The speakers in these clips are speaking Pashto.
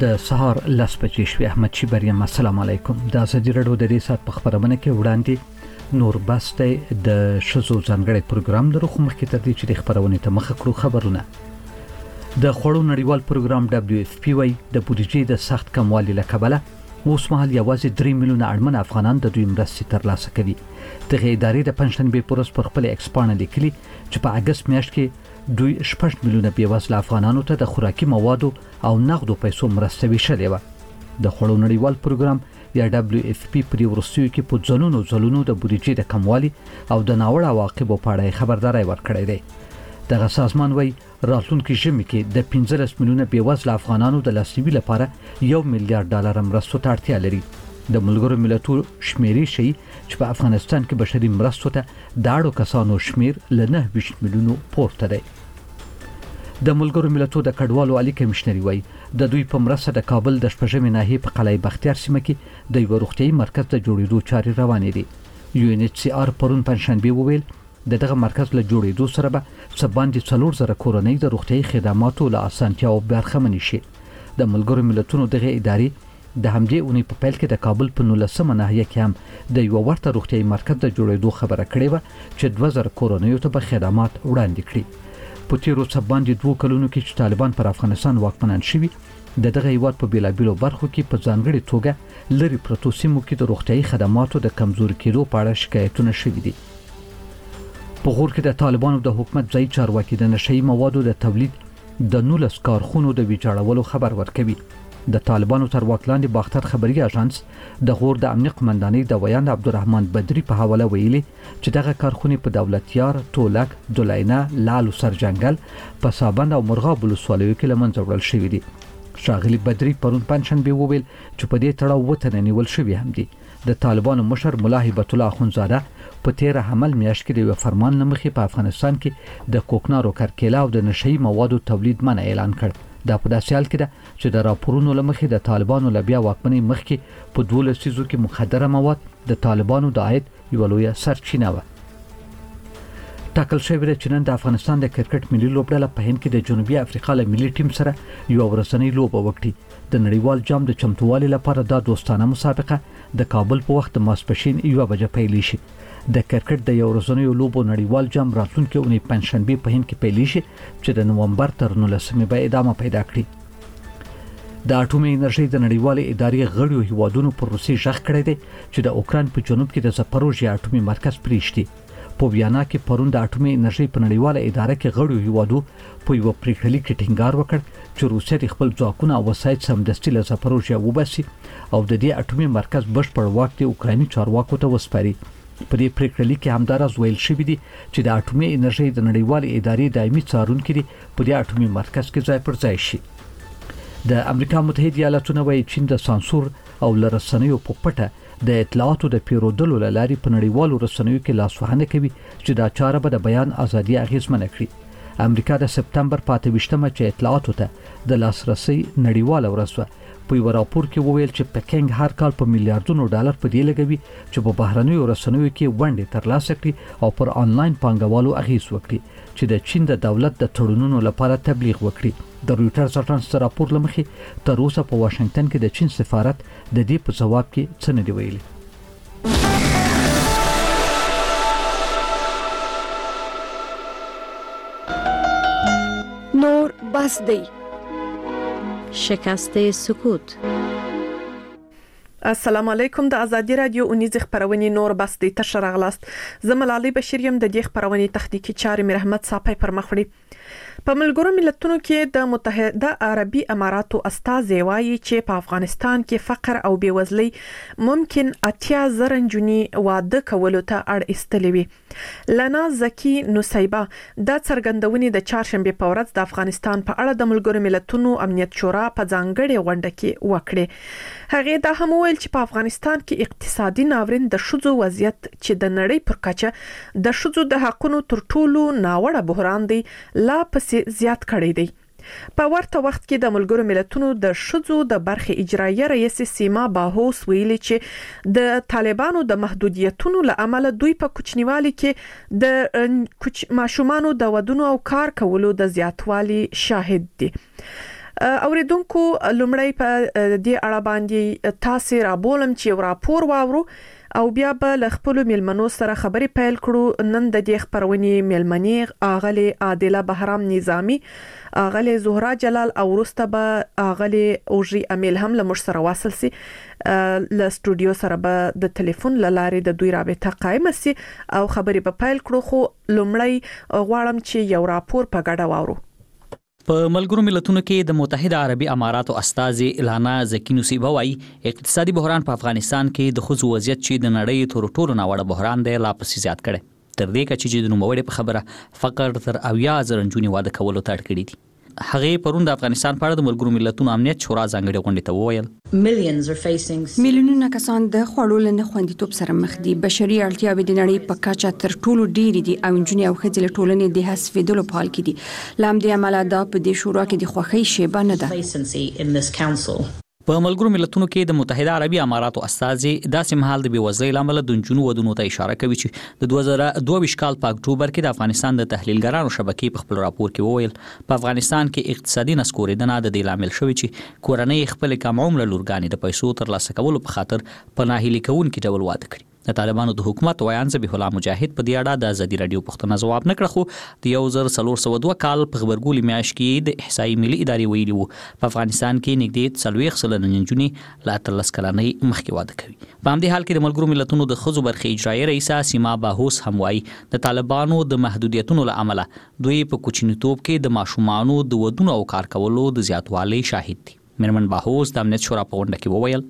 د سهار لاس بجې شوې. احمد شي بریم السلام علیکم. د ازادي رادیو د دې سات په خبرونه کې وړاندې نور بسته د شزو ځانګړي پروګرام درو خو مخکې تر دې چې د خبرونه ته مخ کړو خبرونه. د خوړو نړیوال پروګرام WFP وايي د بودیجې د سخت کموالي له کبله اوس مهال یوازې 3 میلیونه اړمن افغانان د دوی مرستې ترلاسه کوي. دغه ادارې د پنځشنبه پورس پر خپل ایکسپانه لیکلي چې په اگست میاشت کې دوی 6 میلیونه بیوزله افغانانو ته د خوراکي موادو او نقدو پیسو مرسته ویشلې و. د خوړو نړیوال پروګرام یا WFP په ورستیو کې په ځلونو د بودیجې د کموالي او د ناوړه عواقبو په اړه خبرداري ورکړې ده. دغه سازمان وايي راتلونکي ژمي کې د 15 میلیونه بیوزله افغانانو د لاسنیوي لپاره $1 میلیارډ مرستو ته اړتیا لري. د ملګرو ملتونو شمیرې شي چې په افغانستان کې بشري مرستو ته د اړو کسانو شمیر له 9 میلیونو پورته دی. د ملګرو ملتونو د کډوالو عالی کمشنري وايي د دوی په مرسته د کابل د شپږمې ناحیې په قلعه بختیار سیمه کې د یو روغتيایي مرکز د جوړېدو چارې روانې دي. UNHCR پرون پنځشنبه وویل دغه مرکز له جوړېدو سره به سباندې 4,000 کورنۍ د روغتيایي خدماتو له اسانتیاو برخمن شي. د ملګرو ملتونو دغه ادارې د همدې اونۍ په پیل کې د کابل په 19مه ناحیه کې هم د یو ورته روغتيایي مرکز د جوړېدو خبره کړې و چې 2000 کورنۍ ته به خدمات وړاندې کړي. په تیرو سباندې 2 کلونو کې چې طالبان پر افغانستان واکمنان شوي دغه هیواد په بیلابیلو برخو کې په ځانګړي توګه لری پروتو سیمو کې د روغتيایي خدماتو د کمزوري کېدو په اړه شکایتونه شوي دي. په غور کې د طالبانو د حکومت ځای چارواکي د نشئی موادو د تولید د 19 کارخونو د ویجاړولو خبر ورکوي. د طالبانو تر واک لاندې باختر خبري اژانس د غور د امنیت قمندانۍ د ویاند عبدالرحمن بدری په حواله ویلي چې دغه کارخونې په دولتیار، تولک، دولینه، لالو سرجنگل، پسابند او مرغاب ولسوالیو کې لمنځه وړل شوې دي. شاغلی بدری پرون پنځشنبه وویل چې په دې تړاو وطن نیول شوی هم دي. د طالبانو مشر مولا هیبت الله اخونزاده په 13 حمل میاشت کې د فرمان لمخې په افغانستان کې د کوکنارو کرکیله او د نشئی موادو تولید منع اعلان کړ. دا په داسې حال کې ده چې د راپورونو لمخې د طالبانو لبیا واکمنۍ مخکې په 12 لسیزو کې مخدره مواد د طالبانو د عاید یو لوی سرچینه و. ټاکل شوی دی چې نن د افغانستان د کرکټ ملي لوبډله په هند کې د جنوبي افریقا له ملي ټیم سره یو ورځنۍ لوبه وکړي. د نړیوال جام د چمتووالي لپاره دا دوستانه مسابقه د کابل په وخت د ماسپښین 1 بجې پیل شي. د کرکټ د یو ورځنۍ لوبو نړیوال جام راتلونکي اونۍ پنځشنبه په هند کې پیل شي چې د نومبر تر 19مې به ادامه پیدا کړي. د اټومي انرژي د نړیوال ادارې غړو هیوادونو پر روسي ژغ کړی دی چې د اوکران په جنوب کې د زپروژیا اټومي مرکز پریشتي. په ویانا کې پرون د اټومي انرژي په نړیواله اداره کې غړو هیوادو په یو پریکړه کې ټینګار وکړ چې روسیا د خپل ځواکونه او وسایل سمدستي له زپروژیا وباسي او د دې اټومي مرکز بشپړ واک د اوکراني چارواکو ته وسپاري. په دې پریکړه کې همدارز ویل شوی دی چې د اټومي انرژي د نړیوال ادارې دایمي څارونکي په دې اټومي مرکز کې ځای پر ځای شي. د امریکا متحده ایالاتونو وايي چین د سانسور او لرسنیو په پټه د اطلاعاتو د پیرودلو لاري په نړیوالو رسنیو کې لاسوهنه کوي چې دا چاره به د بیان ازادي اغیزمنه کړي. امریکا د سپتمبر 28مه چې اطلاعاتو ته د لاسرسي نړیواله ورځ په یو راپور کې وویل چې پکینګ هر کال په میلیارډونو ډالر په دې لګوي چې په بهرنیو رسنیو کې ونډې ترلاسه کړي او پر آنلاین پانګوالو اغیز وکړي چې د چین د دولت د تړونونو لپاره تبلیغ وکړي. د رويټرز اژانس راپور لمخې تر اوسه په واشنگټن کې د چین سفارت د دې په جواب کې څه نه دی ویلي. نور بس دی شکست سکوت. السلام علیکم. د ازادي رادیو اونیز خبرونه نور بس د تشر غلاست زملالي بشریم د دې خبرونه تخنیکی چارې مرحمت صاحب پر مخړي. په ملګرو ملتونو کې د متحده عربي اماراتو استازي وایي چې په افغانستان کې فقر او بیوزلي ممکن 80,000 جنونی واده کولو ته اړ ایستلې وي. لنا زکی نصیبه د څرګندونې د چهارشنبه په ورځ د افغانستان په اړه د ملګرو ملتونو امنیت شورا په ځانګړي غونډه کې وکړه. هغه دا هم ویل چې په افغانستان کې اقتصادي ناورین د شذو وضعیت چې د نړۍ پر کچه د شذو د حقونو تر ټولو ناوړه بحران دی لا پسې زیات کړی دی. په ورته وخت کې د ملګرو ملتونو د شذو د برخې اجرایي رئیس سیما باهوس ویلي چې د طالبانو د محدودیتونو له امله دوی په کوچنیوالي کې د ماشومانو د ودونو او کار کولو د زیاتوالي شاهد دي. اوریدونکو لومړی په دې اړه باندې تاسو را بولم چې راپور واورو او بیا به ل خپل ملمنو سره خبرې پیل کړو. نن د دې خبرونې ملمنې اغلی عادله بهرام نظامی، اغلی زهرا جلال او ورسته به اغلی اوجي امیل هم له مش سره واصل سي ل سټوډیو سره به د ټلیفون لارې د دوی رابطه قائم سي او خبرې به پیل کړو. خو لومړی غواړم چې یو راپور په ګډه واورو. په ملګرو ملتونو کې د متحده عربي اماراتو استاذ الانا زکی نصیبه وايي اقتصادي بحران په افغانستان کې د خصوصي وضعیت چې د نړۍ تر ټولو ناوړه بحران دی لا پسې زیات کړي. تر دې چې د نوموړي په خبره فقر تر 80,000 نجونې واده کولو ته اړ کړي دي. هغه پرون د افغانستان په اړه د ملګرو ملتونو امنیت شورا ځانګړي غونډې ته وویل میلیونونه کسان د خوړو له خوندیتوب سره مخ دي. بشري اړتیاوې د نړۍ په کچه تر ټولو ډېرې دي او نجونې او ښځې له ټولنې د حذفېدلو په حال کې دي. له همدې امله دا په دې شورا کې د خوښۍ شیبه نه ده. په ملګرو ملتونو کې د متحده عربي اماراتو استاذ داسې مهال د بیوزلۍ لامل د نجونو ودونو ته اشاره کوي چې د 2022 کال په اکتوبر کې د افغانستان د تحلیلګرانو شبکې په خپل راپور کې وویل په افغانستان کې اقتصادي نسکورېدنه د دې لامل شوی چې کورنۍ خپل کم عمر لورګانې د پیسو ترلاسه کولو په خاطر په ناهیلي کوونکي ډول واده کړي. د طالبانو د حکومت ویان ذبیح الله مجاهد په دې اړه د ازادي رادیو پوښتنه ځواب نه کړ، خو د 1402 کال په خبرګولي میاشت کې د احصایي ملي ادارې ویلي وو په افغانستان کې نږدې 40 سلنه نجونې لا تر لس کلنۍ مخکې واده کوي. په همدې حال کې د ملګرو ملتونو د ښځو برخې اجرایي رئیسه سیما باهوس هم وایي د طالبانو د محدودیتونو له امله دوی په کوچنیتوب کې د ماشومانو د ودونو او کار کولو د زیاتوالي شاهد دي. میرمن باهوس د امنیت شورا په غونډه کې وویل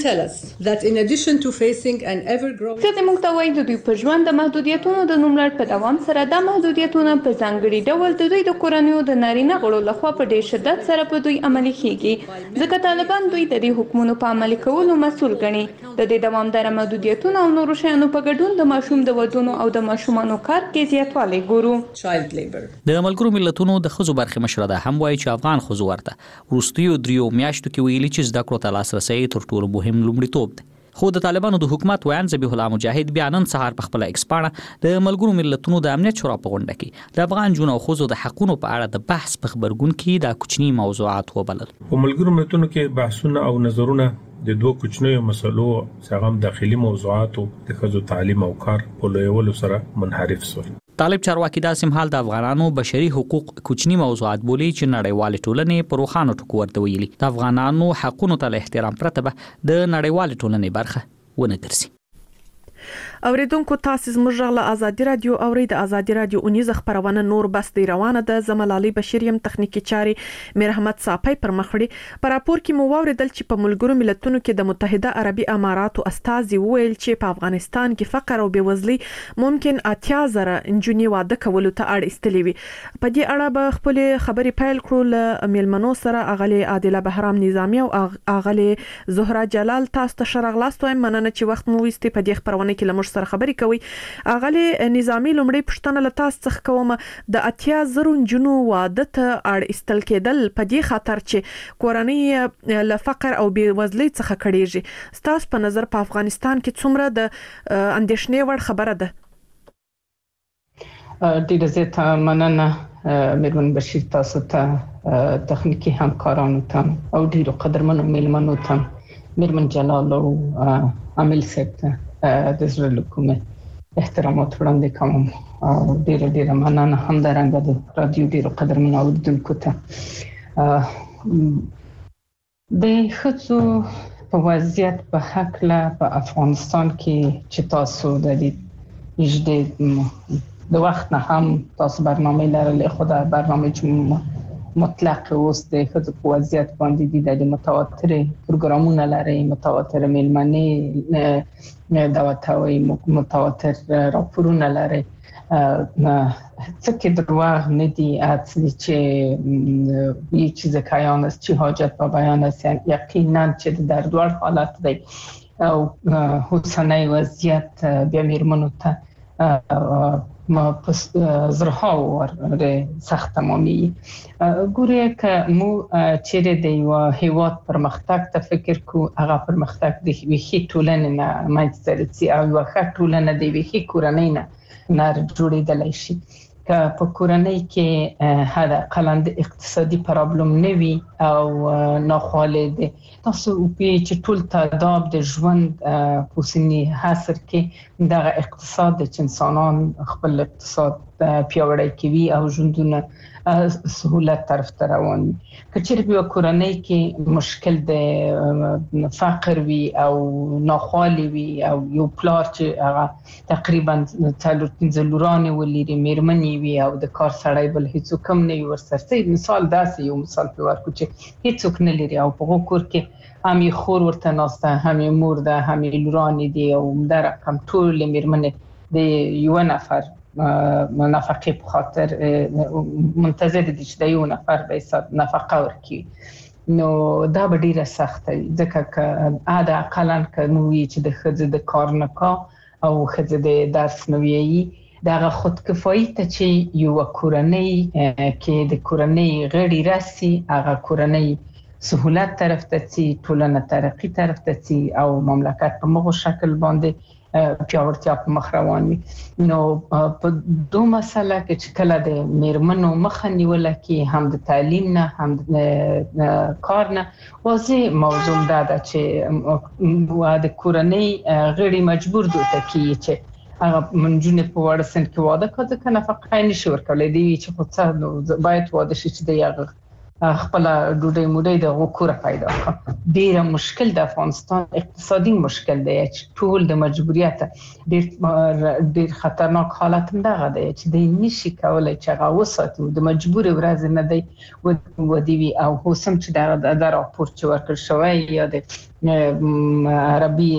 ښځې موږ ته وایي د دوی په ژوند د محدودیتونو د نوملړ په دوام سره دا محدودیتونه په ځانګړي ډول د دوی د کورنیو د نارینه غړو لخوا په ډېر شدت سره په دوی عملي کیږي، ځکه طالبان دوی د دې حکمونو په عملي کولو مسؤل ګڼي. د دې دوامداره محدودیتونو او نورو شیانو په ګډون د ماشوم د ودونو او د ماشومانو کار کې زیاتوالی ګورو. د ملګرو ملتونو د ښځو برخې مشره ده هم وایي چې افغان ښځو ورته وروستیو 3 میاشتو کې ویلي چې زده کړو ته لاسرسی تر ټولو مهم لومړیتوب دی. خو د طالبانو د حکومت ویان ذبیح الله مجاهد بیا نن سهار په خپل ایکس پاڼه د ملګرو ملتونو د امنیت شورا په غونډه کې د افغان جنو او ښځو د حقونو په اړه د بحث په خبرګون کې د کوچني موضوعات وبلل. په ملګرو ملتونو کې بحثونه او نظرونه د دوه کوچنیو مسلو څنګه داخلي موضوعات او د ښځو تعلیم او کار په لویولو سره منحرف شول. طالب چارواکي داسې مهال د افغانانو بشري حقوق کوچني موضوعات بولي چې نړیوال ټولنې په روخانو ټکو ورته ویلي د افغانانو حقونو ته احترام پرته به د نړیوال ټولنې برخه ونه ګرځي. اوریدونکو تاسو زموږ له ازادي رادیو اوري د ازادي رادیو اونیز خبرونه نور بس دی روانه ده. زملالي بشریم تخنیکی چاري میر احمد صاپي پر مخړي پر راپور کې مو ووریدل چې په ملګرو ملتونو کې د متحده عربي اماراتو استاذ ویل چې په افغانستان کې فقر او بیوزلي ممکن 80,000 انجونی واده کولو ته اړ استلې وي. په دې اړه به خپل خبري پیل کړو ل میلمنو سره اغلی عادله بهرام نظامی او اغلی زهرا جلال. تاسو ته شرغلاستو مننه چې وخت مو وستي په دې خبرونه کې لمر سره خبرې کوي. اغلی نظامی لومړی پښتنه له تاسو څخه کوم د 80,000 جنو واده ته اړ استل کېدل په دې خاطر چې کورنۍ له فقر او بیوزلۍ څخه کړيږي. تاسو په نظر په افغانستان کې څومره د اندېښنې وړ خبره ده؟ ډیره زیاته مننه میرمن بشیر، تاسو ته تخنیکی همکارانو ته او ډیرو قدرمنو میلمنو ته میرمن جلال او عامل صاحب ته د زړه له کومه احترامات وړاندې کوم او ډیره مننه همدارنګه د رادیو ډیرو قدرمنو اوریدونکو ته. د ښځو په وضعیت په حق له په افغانستان کې چې تاسو د دې د وخت نه هم تاسو برنامه لرلې، خو دا برنامه چې مطلق اوس د ښځو په وضعیت باندې د متواتر پروګرامونه لري، متواتر میلمنې دعوتوي، متواتر راپورونه لري. څه کې دروغ نه دي اصلي چې یه چیز کایان است چی حاجت با بیان است. یقینا چې در دوار حالت دی او حسنه وضعیت بیا میرمنو ته ما پس زرها ور سخت تمامی گوره که مو چیره دی و هیواد پرمختگ تا فکر کو اغا پرمختگ دی ویخی طولن نه منسترسی او وخی طولن دی ویخی کورنی نه نر جوڑی دلیشی که په کورنۍ کې هدا قلند اقتصادي پرابلم نه وي او ناخواله دي تاسو په چې ټول تعداد د ژوند په سني حاصل کې د اقتصاد د انسانان خپل اقتصاد پیاوړی کوي او ژوندونه سهولت طرف ته روان وي. کچېر په کورنۍ کې مشکل د فقر وي او ناخواله وي او یو پلار چې هغه تقریبا 3 لورانه ولري مېرمنې وي او د کار سړی بل هیڅ کم نه وي ورسره. مثال داسې یو مثال په ورکو چې هیڅ نه لري او په کور کې هم خور ورته ناسته هم مور ده هم لورانه دي او در رقم ټول مېرمنې د یو نفر نفقه په خاطر منتظر دي چې د یو نفر به حساب نفقه ورکړي. نو دا به ډیره سخته وي ځکه ادا اقلن کوي چې د خځې د کار نه کا او خځې د درس نوي دا خود کفایي ته چې یو کورنۍ کې د کورنۍ غړي راسي هغه کورنۍ سهولت طرف ته چې ټولنه ترقی طرف ته چې او مملکت په مغو شکل باندې پیاوړتیا په مخ روان وي. نو په دوه مسله کې چې کله د میرمنو مخه نیول کې هم د تعلیم نه هم د کار نه واضح موضوع ده چې د کورنۍ غړي مجبور دي چې هغه منځونه په وړ سن کې واده کوي کنه فقط نشي ورکولای دی چې په څه باید واده شي چې د یغ خپل ډوډۍ موډۍ د غوکوره پیدا کړ. ډیر مشکل د افغانستان اقتصادي مشکل دی چې ټول د مجبوریت ډیر خطرناک حالت دغه دی چې د نشي کولای چې هغه وساتي د مجبور ورځ نه دی ودی او هوسم چې د راپور چې ورکړ شوی یا د عربي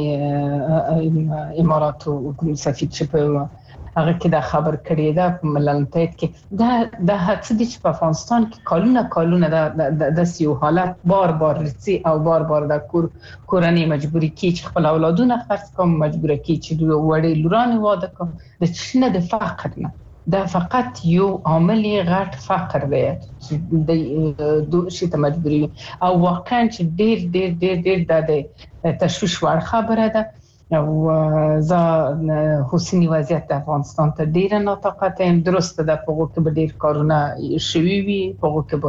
اماراتو سفیر چې په هغه کې دا خبر کړی دا په ملل متحد کې دا هڅه دي چې په افغانستان کې کلونه د سیو حالت بار رسي او بار د کورنۍ مجبوری کې چې خپل اولادونه خرڅ کوم مجبوره کې چې وړي لورانه واده کوم د چنه د فقر نه دا فقط یو عامل غټ فقر دی چې د دوه شي ته مجبوری او واقعا چې ډیر د تشویش وړ خبره ده او زه حسینی وضعیت د افغانستان ته ډیر ناطاقت هم درسته د پغو کې به ډیر کارونه شوي وي پغو کې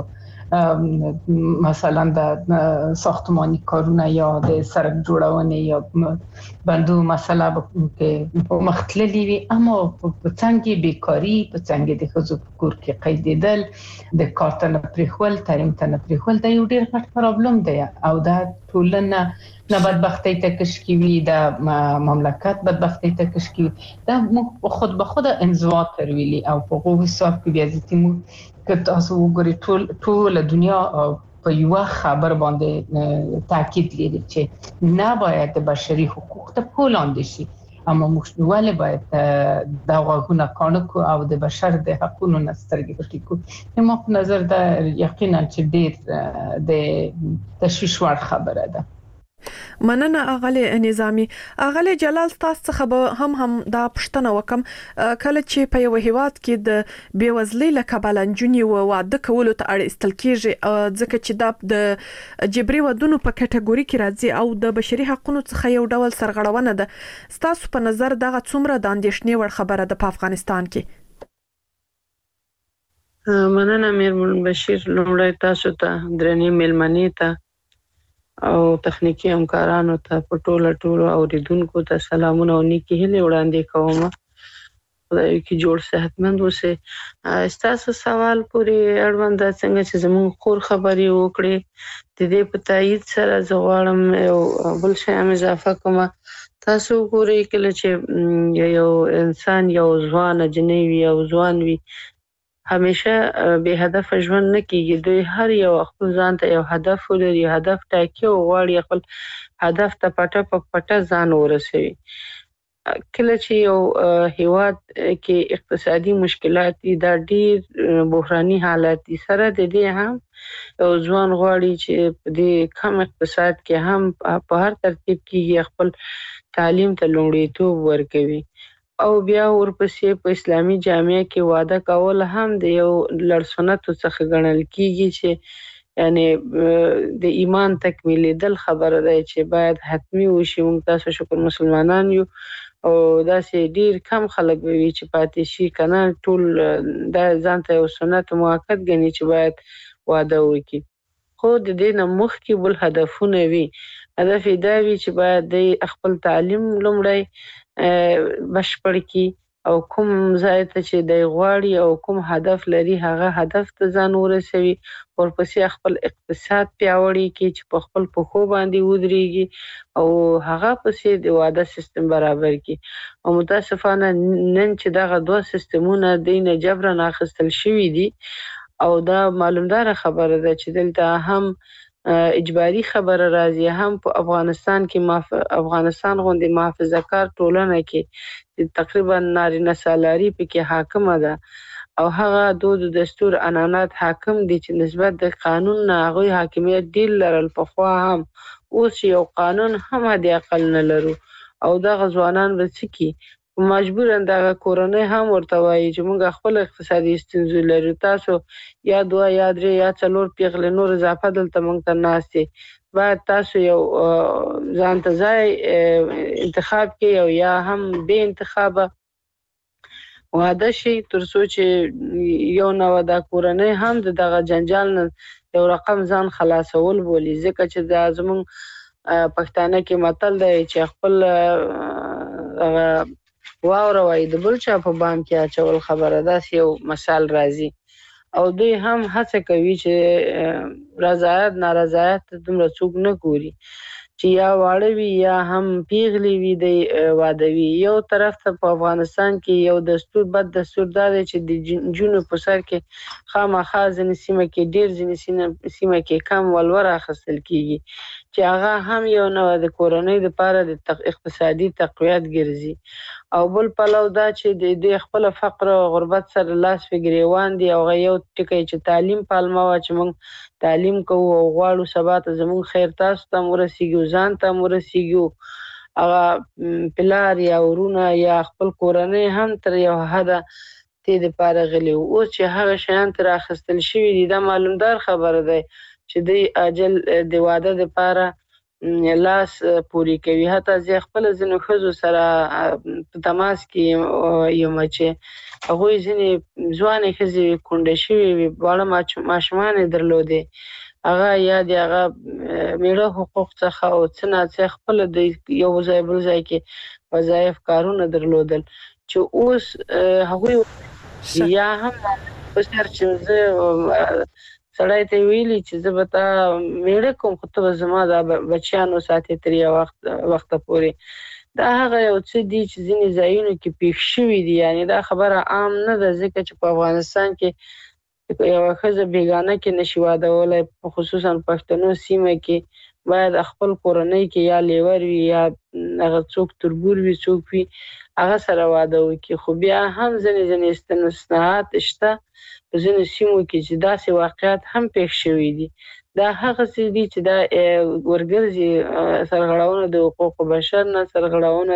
به مثلا د ساختماني کارونه یا د سړک جوړونه یا بندو مسله په مختلفي وي اما په څنګه بیکاری په څنګه د خزو کور کې قیدیدل د کارتن پرخول تعلیم ته پرخول دا یو ډیر غټ پرابلم دی او دا ټولنه نه بدبختی ته کشکوي د مملکت بدبختی ته کشکوي دا خود به خود انزوا ترویلی او په غو حساب کې بیا ځتیمو که تاسو وګورئ ټول دنیا په یو خبر باندې تاکید لري چې نه باید د بشري حقوق ته پولاند شي اما مشتوال باید د غوونه کانکو او د بشر د حقوقو نسترګې پټې کو ما په نظر دا یقینا چې ډیر د تشویش وړ خبره ده. مننه اغلی نظامی. اغلی جلال تاسو څخه هم دا پښتنه وکم کله چې په یو هیواد کې د بیوزلی لکبل انجونی و واده کولو ته اړ استل کیږي ځکه چې د جبري ودونو په کټګوري کې راځي او د بشري حقوقو څخه یو ډول سرغړونه ده. تاسو په نظر دغه څومره د اندېښنې وړ خبره ده په افغانستان کې؟ مننه میرمن بشیر لومړی تاسو ته درنې ملمنې ته او تخنیکی همکارانو ته په ټولو اوریدونکو ته سلامونه او نیکی هیله وړاندې کوم. خدای کی جوړ صحتمند اوسه. تاسو سوال پوری اړوند څنګه چې زموږ خور خبري وکړي د دې په تایید سره زغړم او بل شی هم اضافه کوم. تاسو ګورئ کله چې یو انسان یو ځوان جنوي او ځوان وي همیشه به هدف ژوند نه کیږي. دوی هر یو خپل ځان ته یو هدف ولري هدف ټاکي او غواړي خپل هدف ته پټه ځان ورسوي. کله چې یو هیواد کې اقتصادي مشکلات دا ډیر بحراني حالات دي سره د دې هم یو ځوان غواړي چې په دې کم اقتصاد کې هم په هر ترتیب کې خپل تعلیم ته لومړیتوب ورکوي او بیا ورپسې په اسلامي جامعه کې واده کول هم د یو لړسنتو څخه ګڼل کیږي چې یعنی د ایمان تکمیلیدل خبره ده چې باید حتمی وشي. موږ تاسو شکر مسلمانان یو او داسې ډیر کم خلک وي چې پاتې شي کنه ټول د ځانته یو سنت موقت غني چې باید واده وکړي خو د دې نه مخکې بل هدفونه وي هدف دا وي چې باید د خپل تعلیم لومړی بشپړ کړي او کوم ځای ته چې د غواړي او کوم هدف لري هغه هدف ته ځان ورسوي ورپسې خپل اقتصاد پیاوړی کړي چې په خپل پخو باندې ودرېږي او هغه پسې د واده سیستم برابر کړي او متاسفانه نن چې دغه دوه سیستمونه دینه جبرن اخیستل شوی دي او دا معلومدار خبره ده چې دلته هم اجباري خبره راځي هم په افغانستان کې افغانستان غوندي محافظه کار ټولنه کې تقریبا نارینه سالاري پکې حاکمه ده او هغه دود دستور انانات حاکم دي چې نسبت د قانون نه هغه حاکمیت ډیر لرل په خوا هم اوس یو قانون هم د عقل نه لرو او دا غزوانان وڅکی مجبور اندغه کورونه هم ورته وایي چې موږ خپل اقتصادي ستونزې لرو تاسو یا دوه یا درې یا څلور پیغلې نور اضافه دلته موږ ته ناشته باید تاسو یو ځان ته ځای انتخاب کې او یا هم به انتخاب واده شي ترڅو چې یو نو د کورونه هم دغه جنجال نه یو رقم ځان خلاصول بولی ځکه چې د زمون پښتانه کې متل دی چې خپل واوره وای د بل چا په بام کې اچول خبره ده یو مثال راځي او دوی هم هڅه کوي چې رضایت نارضایت دومره څوک نه ګوري چې یا واړه وي یا هم پیغلی وي د واده وي یو طرف ته په افغانستان کې یو دستور بد دستور دی چې د جنونو په سر کې خامخا ځینې سیمه کې ډیر ځینې سیمه کې کم ولور اخیستل کیږي چې هغه هم یو نو د کورنۍ لپاره د اقتصادي تقویت ګرځي او بل پلو دا چې د خپل فقر او غربت سره لاس فګریوان دي او یو ټکی چې تعلیم پالما وا چې موږ تعلیم کوو او غواړو سبا ته زموږ خیر تاسو ته ورسیږي ځان ته ورسیږي هغه پلار یا ورونه یا خپل کورنۍ هم تر یو حد ته د پاره غلي او چې هغه شیان تر اخستل شوی دي دا معلومدار خبره ده چې د اجل د واده لپاره لاس پوری کوي حتی ځکه خپل ځنو خزو سره په تماس کې یو چې هغه ځنې ځوانې خزي کونډه شوی وي باړه ماشومان درلودې هغه یا د هغه میړه حقوق څخه او څنګه خپل د یو ځای بل ځای کې وظایف کارونه درلودل چې اوس هغه یا هم په سر چې سړی ته ویلي چې زه به تا میړه کوم خو ته زما د بچیانو ساتي تر یو وخت پورې دا هغه یو څه دي چې ځینې ځایونو کې پیښ شوي دي یعنی دا خبره عام نه ده ځکه چې په افغانستان کې یو ښځه بیګانه کې نشي وادهولی خصوصا پښتنو سیمه کې باید خپل کورنۍ کې یا لیور وي یا هغه څوک تربور وي څوک وي هغه سره واده وکړي خو بیا هم ځینې استثناءات شته په ځینو سیمو کې چې داسې واقعیت هم پیښ شوي دي دا هغه څه دي چې دا ورګرځي سرغړونه د حقوق بشر نه سرغړونه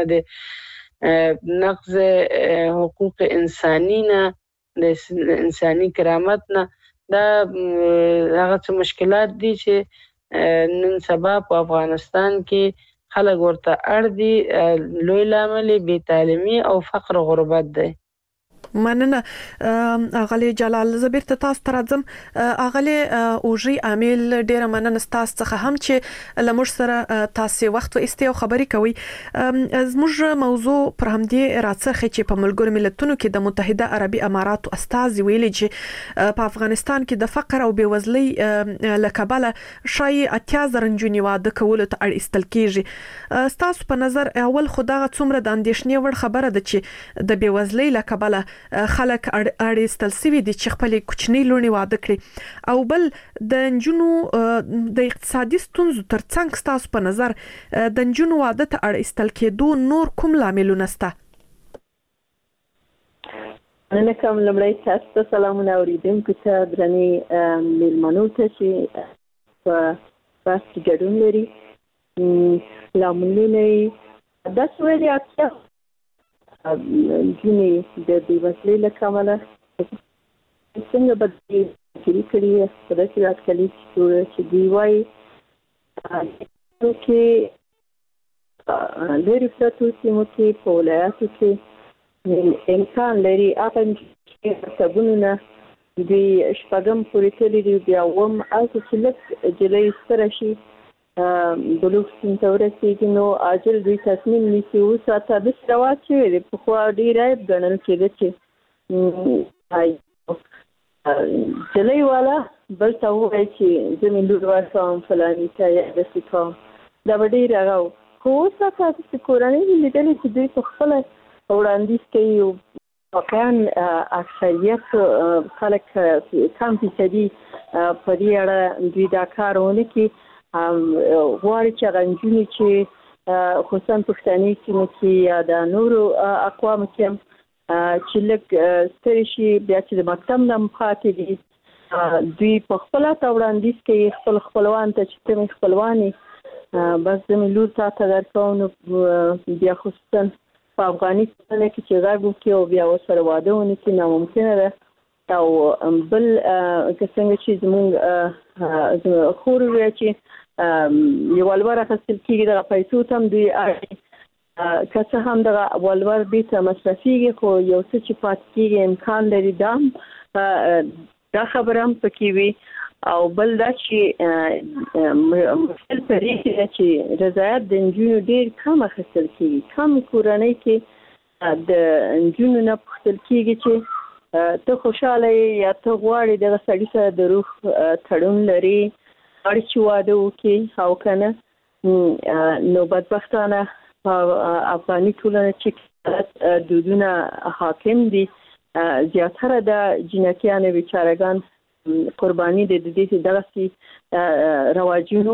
د نقض حقوق انساني نه د انساني کرامت نه دا هغه څه مشکلات دي چې نن سبا په افغانستان کې خلک ورته اړ دي لوی لامل بې تعلیمي او فقر غربت دی مننه اغلی جلال زبیر ته تاسو ترځم اغلی اوجي عامل ډیر مننه تاسو څخه هم چې لمر سره تاسو وخت و استیو خبري کوي زموږ موضوع پر همدې راڅخه چې په ملګرو ملتونو کې د متحده عربي اماراتو استاذ ویلي چې په افغانستان کې د فقر او بیوزلۍ لکبله شای اتیا زرنجونی واده کول ته اړ استل کیږي تاسو په نظر اول خدای څومره د اندیشنې وړ خبره ده چې د بیوزلۍ لکبله خلک اړیستل سوي دي چې خپل کوچنی لونی واده کړي او بل د نجونو د اقتصادي ستونزو ترڅنګ تاسو په نظر د نجونو واده ته اړیستل کېدو نور کوم لاملونه شته انا کوم لمړی تاسو ته سلامونه اوریدونکو ته درنې میلمنو ته چې په پاس ګډون لري لاملونه دا څه دی اکثر جنې د بیوزلۍ له کمله څنګه به کړي په داسې راتللی چې دی وایي کې لري پرتو سیمو کې په ولایاتو کې امکان لري هغه چې سبونه د شپږم پورې تللی دی بیا وم اساس چې لږ جلې سره شي بلوغ سن ته ورسېږي نو عاجل دوی تصمیم نیسي اوس اته د رواج شوی دی پخوا ډېر عیب ګڼل کېده چې جلې والا بل ته ووایي چې زه مې لور ورکوم فلاني ته یا داسې کوم دا به ډېر هغه خو اوس هغه چې کورنۍ مې لیدلې چې دوی په خپله وړاندیز کوي واقعا اکثریت خلک کم فیصدي په دې اړه دوی دا کار ونه کړي غواړي چې هغه نجونې چې خصوصا پښتني سیمو کې یا د نورو اقوامو کې چې لږ ستړي شي بیا چې د مکتب نه پاتې دي دوی په خپله ته وړاندیز کوي خپل خپلوان ته چې ته مې خپلوانې بس زه مې لور تا ته درکوم نو بیا خصوصا په افغاني ټولنه کې چې غږ وکړي او بیا ورسره واده ونه کړي ناممکنه ده او بل که څنګه چې زموږ خور وویل چې یو ولور اخیستل کېږي دغه پیسو ته هم دوی اړوي که څه هم دغه ولور بېرته مصرفېږي خو یو څه چې پاتې کېږي امکان لري دا خبره هم پکې وي او بل دا چې مشکل په دې کې ده چې رضایت د نجونو ډېر کم اخیستل کېږي کم کورنۍ کې د نجونو نه پوښتل کېږي چې ته خوشحاله یې یا ته غواړې دغه سړي سره د روح تړون لري غواړې چې واده وکړي او که نه نو بدبختانه په افغاني ټولنه چې دودونه حاکم دي زیاتره د جنکیانو بیچارهګان قرباني د دې دغسې رواجونو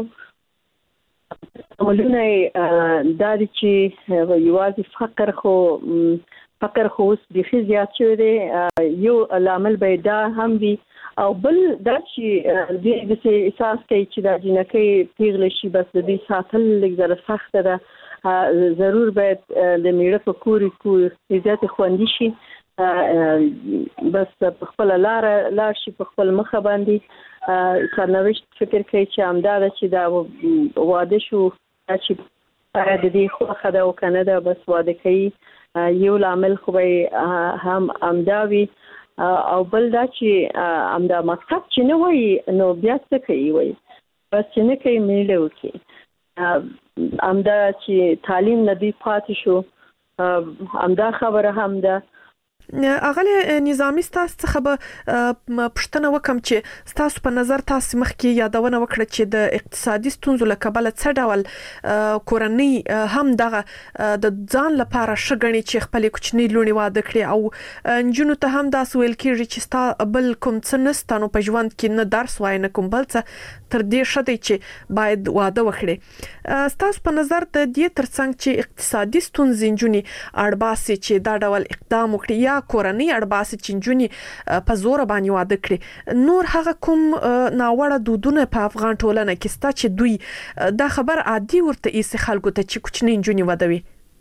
عملونه دا دي چې یوازې فقر خو اوس بیخي زیات شوی دی یو لامل به دا هم وي او بل دا چې دوی داسې احساس کوي چې دا جنکۍ پیغله شي بس د دوی ساتل لږ ذره سخته ده ضرور باید د میړه په کور عزت خوندي شي بس په خپل لار شي په خپل مخه باندې سرنوشت فکر کوي چې همدا ده چې دا واده شو چې د دې خوښه ده او که نه ده بس واده کوي یو لامل خو به هم همدا وي او بل دا چې همدا مکتب چې نه وایي نو بیا څه کوي وایي بس چې نه کوي میړه وکړي همدا چې تعلیم نه دی پاتې شو همدا خبره هم ده اغله نظامی تاسو څخه به پښتنه وکم چې تاسو په نظر تاسو مخکې یادونه وکړه چې د اقتصادي ستونزو له کبله څه ډول کورنۍ هم دغه د ځان لپاره شګنی چې خپل کوچنی لونی واده کړي او نجونو ته هم دا سویل کیږي چې ستا بل کوم څه نستانو په ژوند کې نه درس وای نه کوم بل څه تر دې شته چې باید واده وکړي تاسو په نظر د دې ترڅنګ چې اقتصادي ستونزې نجونی اړباسي چې دا ډول اقدام وکړي یا کورنۍ اړباسي چې نجونی په زور باندې واده کړي نور هغه کوم ناوړه دودونه په افغان ټولنه کې ستا چې دوی دا خبر عادي ورته ایسه خلکو ته چې کوچنی نجونی ودوي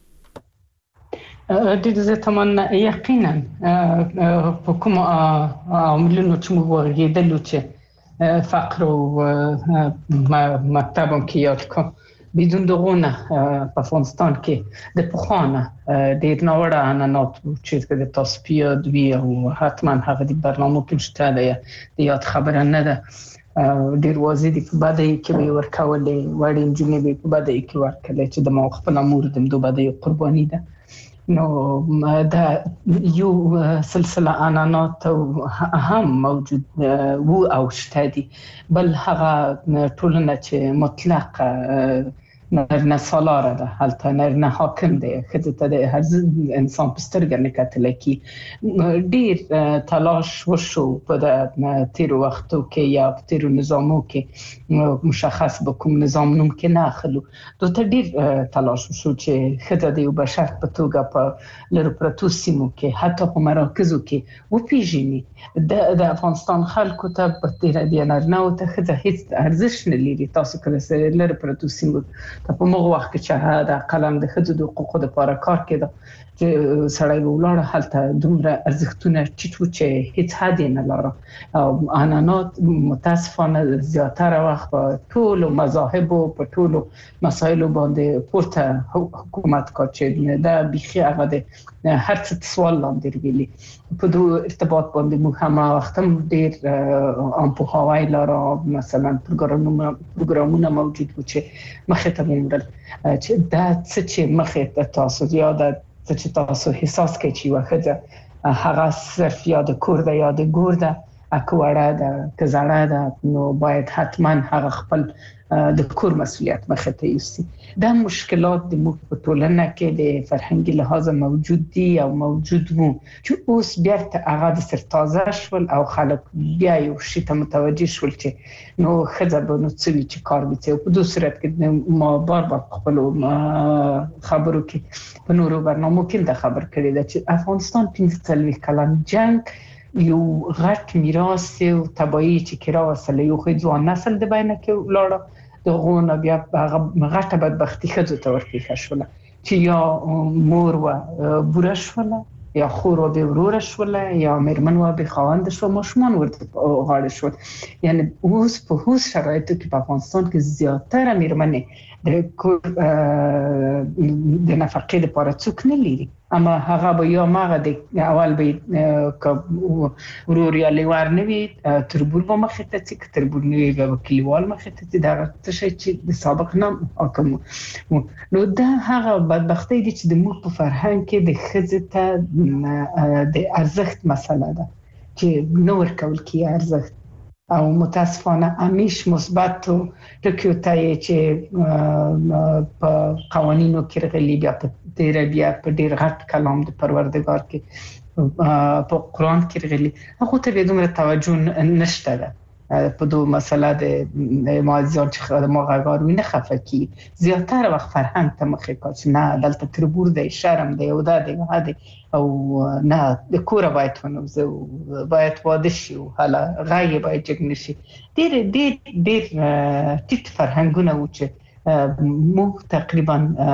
د دې تمنا یقینا په کوم عملونو چې موږ ورګېدلو چې فقر او مکتبم کې یاد کوم بدون دغونه په افغانستان کې د پخوانه ډېر ناوړه عنعنات چې د تاسو پیاد وی او حتما هغه د برنامه کې شته د یاد خبره نه ده ډېر واضح دي په باندې کې به ورکولې وړي انجینر به په باندې کې ورکړي چې د مو خپل امور د دوه باندې قرباني ده نو دا یو سلسله عنعنات هم موجود وو او شته دي بل هغه ټولنه چې مطلق نرنه سالاره ده هلته نرنه حاکم ده خځه ته د هر انسان په سترګه نه کتل کی ډیر تلاش وشو په د تیر وختو کې یا په تیر نظامو کې مشخص به کوم نظام نوم کې نه اخلو دوی ډیر تلاش وشو چې خځه د یو بشر په توګه په لر پرتو سیمو کې حتی په مراکزو کې و پیژني د افغانستان خلکو ته په تیر دی نرنه او ته خځه هیڅ ارزښت نه لري تاسو کله سره لر پرتو سیمو په موږ وخت کې چې دا قلم د خځو د حقوقو لپاره کار کړي چې سړی ولاړ حالت دومره ارزښتونه ټیټ و چې هیڅ حد نه لاره او انانات متاسفانه زیاتره وخت په ټول مذاهب او په ټول مسایلو باندې پورته حکومت کار چې دا بيخي هغه د هر څه سوال لاندې ویلي په دوه ارتباط باندې مو هم وختم ډیر امپوهاوی لاره مثلا پروګرامونه موجود و چې مخه ته ومرل چې دا څه چې مخه ته تاسو یاد چې تاسو حساس کې چې واخده هغه صرف یاد کور ده یاد ګور ده اکوړه ده کزړه ده نو باید حتما هغه خپل د کور مسؤلیت مخه ته یوسي دا مشکلات د موږ په ټولنه کې د فرهنګي لحاظ موجود دي او موجود وو چې اوس بیا هغه د سرتازه شول او خلک بیا یو شی ته متوجه شول چې نو خزه به نو څه چې کار وکړي په دوه صورت کې ما بار خپل خبرو کې په نورو برنامو کې د خبر کړی دا چې افغانستان 15 کلن جنگ یو غټ میراث او تبعی چې کرا وسله یو خو ځوان نسل د بینه کې لاړه دغه بیا غټه بدبختی خځو ته ورکې شوله چې یا مور و بوره شوله یا خور و به ورور شوله یا مرمن و به خواند شو ماشومان ورته غاړه شو یعنی اوس په هوس شرایطو کې په افغانستان کې زیاتره مرمنې د نفقې لپاره څوک نه لري اما هغه به یا ماغه د اول به ورور یا لیوار نوي تربور به مخه ته چې تربور نوي به کلیوال مخه ته دا څه چې د سابق نام حکم نو دا هغه بدبختی دي چې د موږ په فرهنګ کې د خځې ته د ارزښت مسله ده چې نور کول کې ارزښت او متاسفانه امیش مثبت ټکیو ته چې په قوانینو کې راغلي بیا په ډیر غټ کلام د پروردگار کې په قرآن کې راغلي هغه ته دومره توجه نشته ده په دوه مسله د مازیان چې ما غاګار وینه خفکی زیاتره وخت فرهنګ ته مخې کاش نه دلته تربور دی شرم دی او دا دی او نه د کور باید ونوزه باید واده شي او حالا غایې باید جګ نشي ډېر ټیټ فرهنګونه و چې موږ تقریبا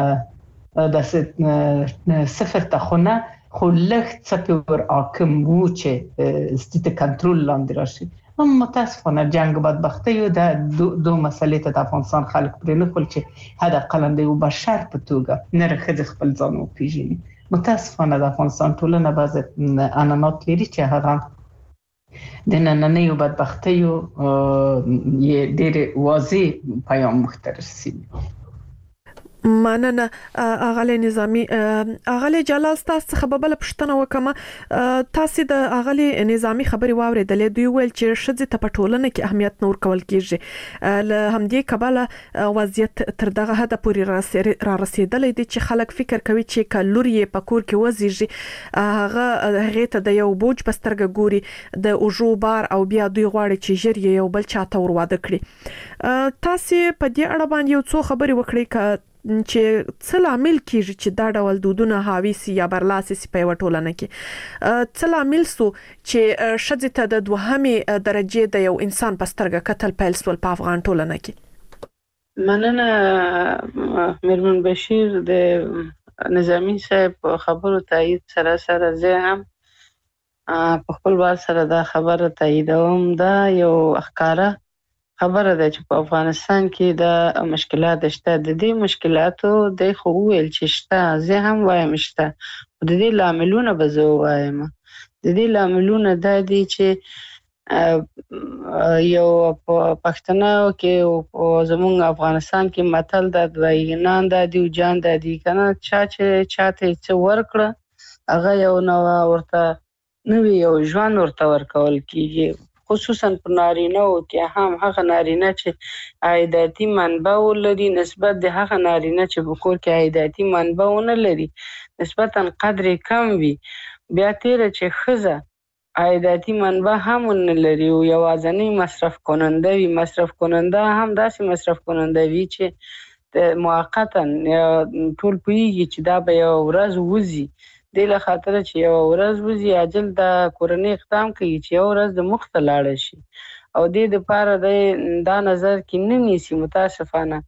د صفر ته خونه خو لږ څه پر حاکم و چې ستې کنټرول لاندې راشي هم متاسفانه جنگ بدبختی یو د دو مسلې ته د افغانستان خلک پرې نه خپل چې هدا قلم دی او بشر په توګه نه رخصت خپل ځان او پیژني متاسفانه د افغانستان ټولنه بعض انانات لري چې هغه د نننیو بدبختیو یې ډېر واضح پیام مخترسي مننه اغاله نظامی اغاله جلال تاسو خبربل پښتنه وکمه تاسو د اغاله نظامی خبري واوریدلې دوی ویل چې شذ ته پټولنه کې اهمیت نور کول کیږي له همدې کباله وضعیت تر دغه حد پورې را رسیدلې دي چې خلک فکر کوي چې کلوري په کور کې وزيږي هغه ته د یو بوج پسترګه ګوري د اوجو بار او بیا دوی غواړي چې جری یو بل چاته ورواده کړي تاسو په دې اړه باندې یو څو خبري وکړئ چې څه لامل کیږي چې دا ډول دودونه حاوی سي یا برلاسي سي په وټولنه کې څه لامل سو چې شذ ته د دوهمه درجه د یو انسان پسترګه قتل پیل سول په افغان ټولنه کې مننه میرمن بشیر د نظامی صاحب خبرو تایید سره زه هم په خپل وار سره دا خبره تاییدوم دا یو اخکاره خبره ده چې په افغانستان کې د مشکلات شته د دې مشکلاتو د خو ویل چې شته زه هم وایم شته د دې لاملونه به زه وایم د دې لاملونه د دې چې یو پښتنو کې زمونږ افغانستان کې متل د وینان د دی جان د دی کنه چې چاته څه ورکړه هغه یو نو ورته نو یو ژوند ورته ورکول کیږي خصوصا پر نارینه او کې هم هغه نارینه چې عائداتي منبع ولري نسبت د هغه نارینه چې په کور کې عائداتي منبع ونه لري نسبتا قدر کم وي بیا تیر چې خزه عائداتي منبع هم ونه لري او یوازنی مصرف کننده وي مصرف کننده هم داسې مصرف کننده وي چې موقتا ټول پیږي چې دا به یو ورځ وزي د له خاطر چې یو ورځ وزي اجل د کورنۍ اقدام کوي چې یو ورځ د مخ ته لاړ شي او د لپاره د نظر کې نه نیسي متاسفانه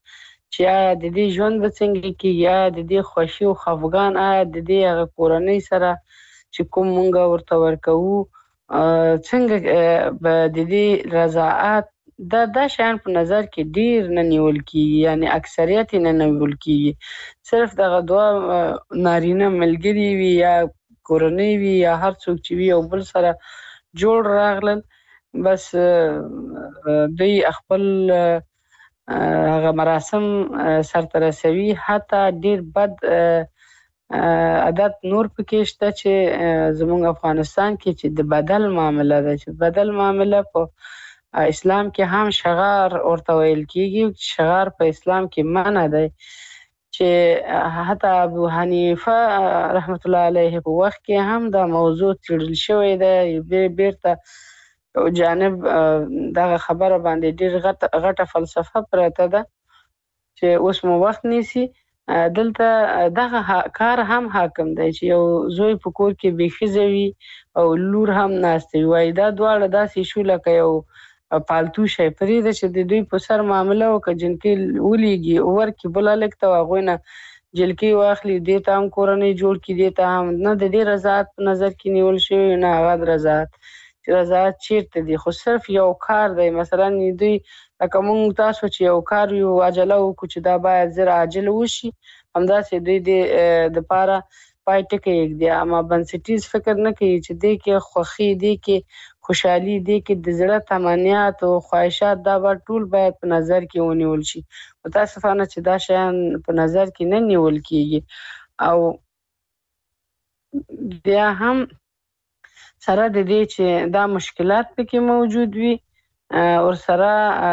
چې د دې ژوند به څنګه کې یا د دې خوشي او خفګان د دې کورنۍ سره چې کوم مونږ ورته ورکو څنګه به د دې رضاعت دا شیان په نظر کې ډیر نه نیول کیږي، یعنی اکثریت نه نیول کیږي. صرف دغه دوه نارینه ملګری وي یا کورنۍ وي یا هر څوک چې وي او بل سره جوړ راغلل، بس دوی خپل هغه مراسم سرته رسوي. حتی ډیر بد عادت نور پکې شته چې زموږ افغانستان کې چې د بدل معامله ده، چې بدل معامله په اسلام کې هم شغار ورته ویل کیږي. شغار په اسلام کې منع دی، چې حتی ابو حنیفه رحمت الله علیه په وخت کې هم دا موضوع څېړل شوی دی. بیرته او جانب دغه خبره باندې ډیر غټه فلسفه پرته ده چې اوس مو وخت نیسي. دلته دغه کار هم حاکم دی چې یو زوی په کور کې بې ښځه وي او لور هم ناسته وي، دا دواړه داسې شو لکه یو پالتو شی. پرېږده چې د دوی په سر معامله وکړه، جنکۍ ولیږي ورکړي بل هلک ته، هغوی نه جلکۍ واخلي، دې ته هم کورنۍ جوړ کړي، دې ته هم نه د دې رضاعت په نظر کې نیول شوی، نه هغه رضاعت چیرته دی. خو صرف یو کار دی. مثلا دوی لکه مونږ تاسو چې یو کار یو عجله وکړو چې دا باید زر عاجل وشي، همداسې دوی د پاره پای ټکی یږدي، اما بنسټیز فکر نه کوي چې دې کې خوښي، دې کې خوشحالي، دې کې د زړه تمنیات او خواهشات دا به ټول باید په نظر کې ونیول شي. متاسفانه چې دا شیان په نظر کې نه نیول کیږي. او بیا هم سره د دې چې دا مشکلات پکې موجود وي، ورسره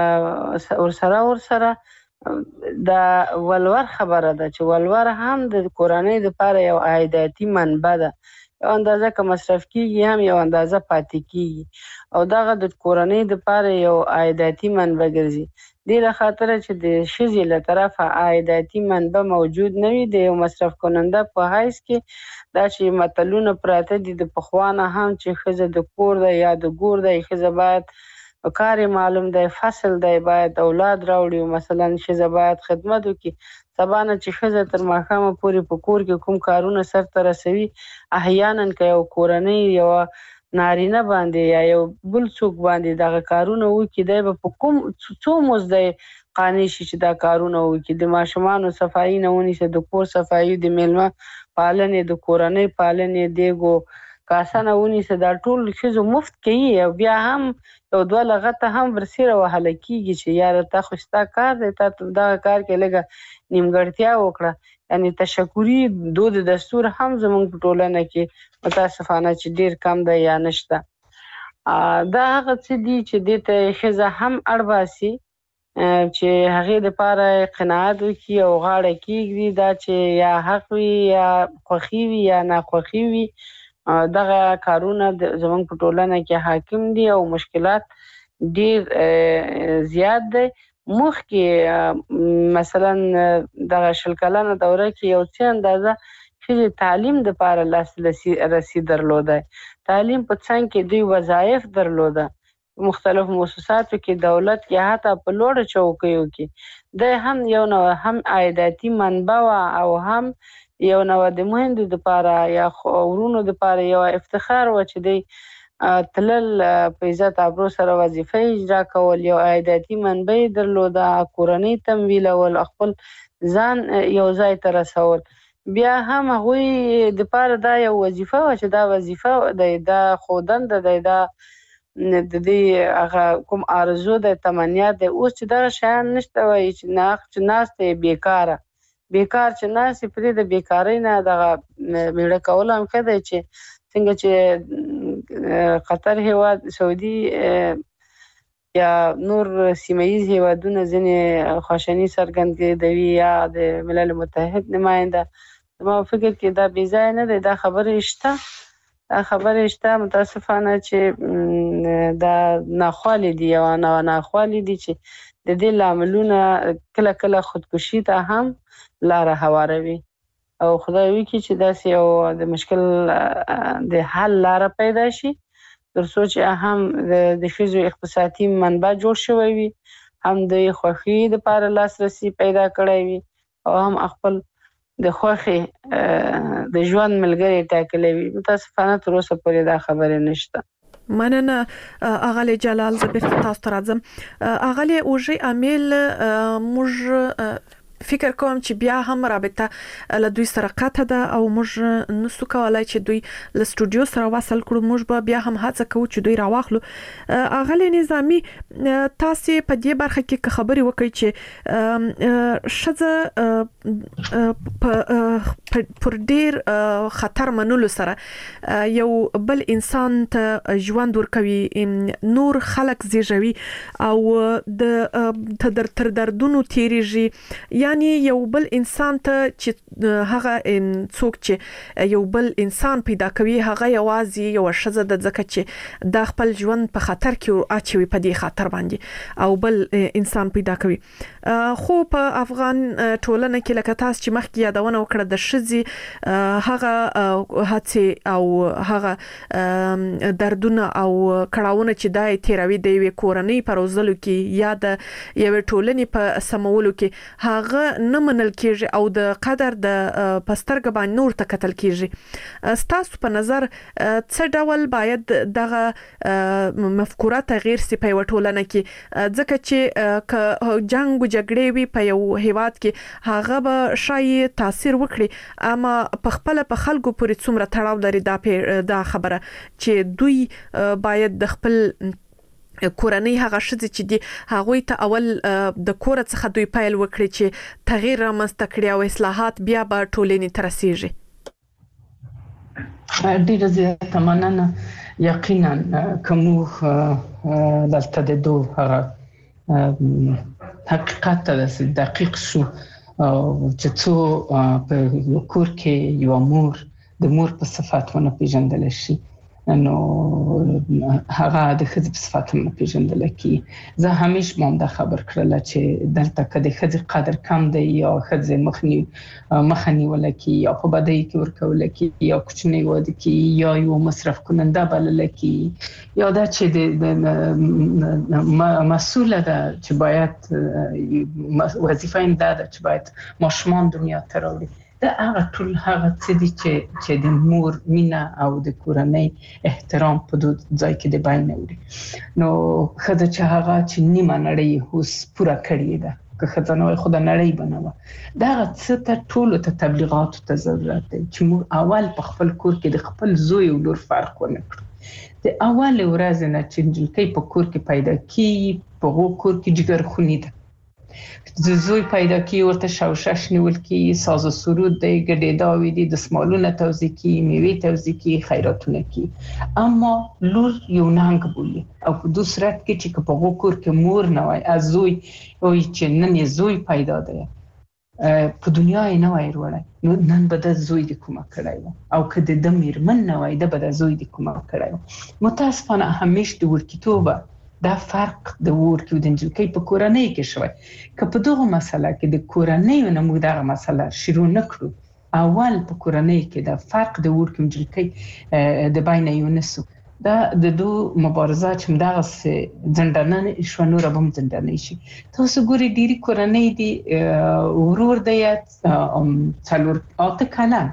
دا ولور خبره ده چې ولور هم د کورنۍ لپاره یو عایداتي منبع ده. یو اندازه که مصرف کیږي هم یو اندازه پاتې کیږي، او دغه د کورنۍ لپاره یو عایداتي منبع ګرځي. دې له خاطره چې د ښځې له طرفه عایداتي منبع موجود نه وي، د یو مصرف کننده په حیث کې دا چې متلونه پراته دي د پخوا نه هم چې ښځه د کور ده یا د ګور ده، ښځه باید کار معلوم دی، فصل دی، باید اولاد راوړي. مثلا ښځه باید خدمت وکړي. سبا نه چې ښځه تر ماښامه پورې په کور کې کوم کارونه سرته رسوي، احیانا که یو کورنۍ یو نارینه باندې یا یو بل څوک باندې دغه کارونه وکړي، دی به په کوم څو مزد قانع شي چې دا کارونه وکړي؟ د ماشومانو صفایي نه ونیسي، د کور صفایي، د میلمه پالنې، د کورنۍ پالنې، دیګو کاسه نه ونیسي، دا ټول ښځو مفت کوي. او بیا هم یو دوه لغته هم ورسره وهله کیږي چې یاره تا خو ستا کار دی، تا دغه کار کې لږه نیمګړتیا وکړه. یعنی تشکري دود دستور هم زموږ په ټولنه کې متاسفانه چې ډیر کم دی یا نشته. دا هغه څه دي چې دې ته ښځه هم اړ باسي چې هغې دپاره قناعت وکړي او غاړه کېږدي، دا چې یا حق وي یا خوښي وي یا ناخوښي وي. دغه کارونه زموږ په ټولنه کې حاکم دي او مشکلات ډیر زیات دی. مخکې مثلا دغه 20 کلنه دوره کې یو څه اندازه ښځې تعلیم دپاره لاسرسي درلوده. تعلیم په څنګ کې دوی وظایف درلوده، مختلف مؤسساتو کې، دولت کې، حتی په لوړو چوکیو کې. دی هم یو نوع هم عایداتي منبع وه او هم یو نوع د میندو دپاره یا ورونو دپاره یو افتخار و چې دی تلل په عزت ابرو سره وظیفه اجرا کول، یو عایداتي منبع درلوده، کورنۍ تمویلول، خپل ځان یو ځای ته رسول. بیا هم هغوی دپاره دا یو وظیفه وه چې دا وظیفه دی، دا خودنده دی، دا د دې هغه کوم آرزو دی، تمنیات دی. اوس چې دغه شیان نشته، وایي چې ناست دی بیکاره، بیکار چې ناست یې پرې د بیکارۍ نه دغه میړه کول هم ښه دی. چې څنګه چې قطر هیواد، سعودي یا نور سیمه ییز هیوادونه ځینې خواشیني څرګندوي یا د ملل متحد نماینده، زما فکر کې دا بې ځایه نه دی. دا خبرې شته متاسفانه چې دا ناخوالې دي یا ناخوالې دي چې د دې لاملونه کله کله خودکشي ته هم لاره هواروي. او خدای وکړي چې داسې یو د مشکل د حل لاره پیدا شي، تر څو چې هم د ښځو اقتصادي منبع جوړ شوی وي، هم د خوخي د لپاره لاسرسي پیدا کړی وي او هم خپل د خوخي د ژوند ملګری ټاکلی وي. متاسفانه تر اوسه پورې دا خبره نشته. مننه اغاله جلال زبیر تاسو ته راځم. اغاله اوجي امیل موږ فکر کوم چې بیا هم رابطه له دوی سره قطه ده او موږ نسو کولای چې دوی له استودیو سره وصل کړو. موږ به بیا هم هڅه کوو چې دوی راواخلو. اغاله نظامی تاسو په دې برخه کې خبري وکړئ چې شزه پر ډیر خطر منلو سره یو بل انسان ته ژوند ورکوي، نور خلک زیږوي او د تر دردونو تیریږي. یعنی یو بل انسان ته چې هغه څوک چې یو بل انسان پیدا کوي هغه یوازې یو شزه د ځکه چې د خپل ژوند په خطر کې اچوي په دې خطر باندې او بل انسان پیدا کوي. خو په افغان ټولنه کې لکه تاسو چې مخکې یادونه وکړه د شزي هغه هڅه او هغه دردونه او کړهونه چې دای تیروي د یو کورنۍ پروزلو کې یا د یو ټولنې په سمولو کې هغه نه منل کېږي او د قدر د پسترګ باندې نور ته قتل کېږي. ستاسو په نظر څه ډول باید دغه مفکوره تغییر سي په ټولنه کې، ځکه چې جنگ او جګړې وي په یو هیواد کې هغه به شای تاثیر وکړي، اما په خپل په خلکو پورې څومره تړاو لري دا خبره چې دوی باید د خپل کورنۍ هغه شذ چې دی هغه ته اول د کور څخه دوی پیل وکړي چې تغییر رامنځته کړي او اصلاحات بیا به ټولنې ته رسیږي. ډیره زیاته مننه. یقینا کومه دلته د دوه هغه حقیقت ته دقیق شو چې څو په کور کې یو مور د مور په صفاتونه پیژندل شي نو هغه د خځې په صفاتونه پیژندل کی. زه همیشه مونږ د خبر کړل چې دلته کده خځې قدر کم دی یا خځې مخنی ولکه یا په بدای کې ورکول کی یا کوچنی واده کی یا یو مصرف کننده بلل کی یا دا چې د مسئوله ده چې باید وظیفه این ده چې باید ماشومان دنیا ته راوړي. دا هغه ټول هغه څه دي چې د مور مینا او د کورنۍ احترام په دوه ځای کې د باندې وړي. نو خځه چې هغه چې نیمه نړۍ اوس پوره کړې ده که خځه نو خو د نړۍ بنوه دا څه ته ټول ته تبلیغات ته ضرورت دی چې مور اول په خپل کور کې د خپل زوی او لور فرق ونه کړي. د اول ورځ نه چې جلکې په کور کې پیدا کی په کور کې جګر خونی ده زوی پیدا کی ورته شاوشش نیول کی ساز و سرود دی ګډې داوی دي د سمالونه توزیع کی میوه توزیع کی خیراتونه کی اما لور یو ننګ بولی او په دوه صورت کې چې په کور کې مور نه وای از زوی او چې نن یې زوی پیدا دی په دنیا یې نه وای وروړی نو نن به د زوی د کومه کړای او که د میرمن نه وای د به د زوی د کومه کړای. متاسفانه همیشه د ورکیتوبه دا فرق د ورکو د انجلکې په کورنۍ کې شوی. که په دغه مسله کې د کورنۍ نه موږ دغه مسله شروع نکړو اول په کورنۍ کې د فرق د ورکو انجلکې د بین یونسو دا د دوه مبارزه چې دغه ځندنه شو نور به ځندنه شي. تاسو ګوري ډيري کورنۍ دي ورور دی څلور اته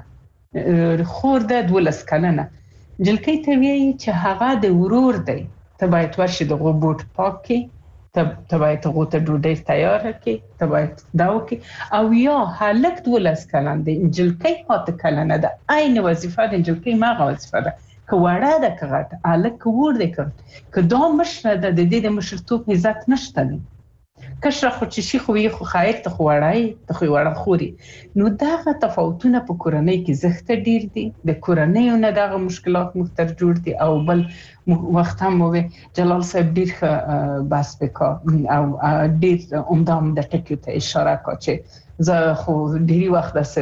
کلن خور د 12 کلنه انجلکې ته وی چې هغه د ورور دی ته باید ورشي د غوبوټ پاکي ته باید غوته ډوډۍ تیار کړي ته باید داو کې او یا هلک 12 کلن دی انجلکې پات کلنه ده عین وظیفه د انجلکې ماغه وظیفه ده که وړه ده که غټه هلک ور دی که دا مشره ده د دې د مشرتوب عزت نشته دی کشره خو چې شي خو یې خو خایک ته خو وړای ته خو وړه خوري. نو دغه تفاوتونه په کورنۍ کې زخته ډیر دي د کورنۍ نه دغه مشکلات مختر جوړ دي او بل وخت هم وي جلال صاحب ډیر بس وکړ او ډیر عمدام د ټکو ته اشاره کوي چې زه خو ډیری وخت د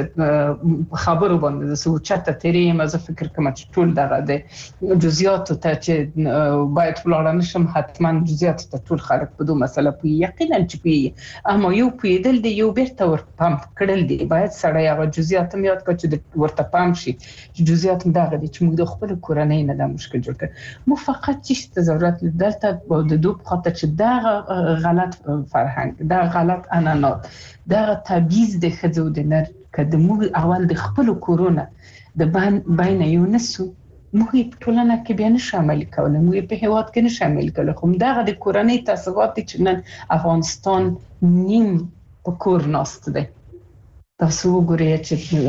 خبرو باندې د سوچته تیرې مزه فکر کوم چې ټول دغه د جزئیات ته چې باید ولاړ نشم حتما جزئیات ته ټول خلک په دوه مسله په یقینا چې پی اما یو پیدل دی یو بیرته ورته کړل دی باید سړی هغه جزئیات هم یاد کړي چې ورته پام شي چې جزئیات دغه دي چې موږ د خپل کورنۍ نه د مشکل جوړ کړو مو فقط چې ضرورت دلته د دوه خاطر چې دا غلط فرهنګ دا غلط عنعنات دا تبعیض د خځو د نر کده موږ اول د خپل کورونه د بین یو نسو موږ په ټولنه کې بیا نه شامل کول موږ په هیواد کې نه شامل کول خو دا د کورنۍ تاسوات چې نن افغانستان نیم په کور ناست دی تاسو وګورئ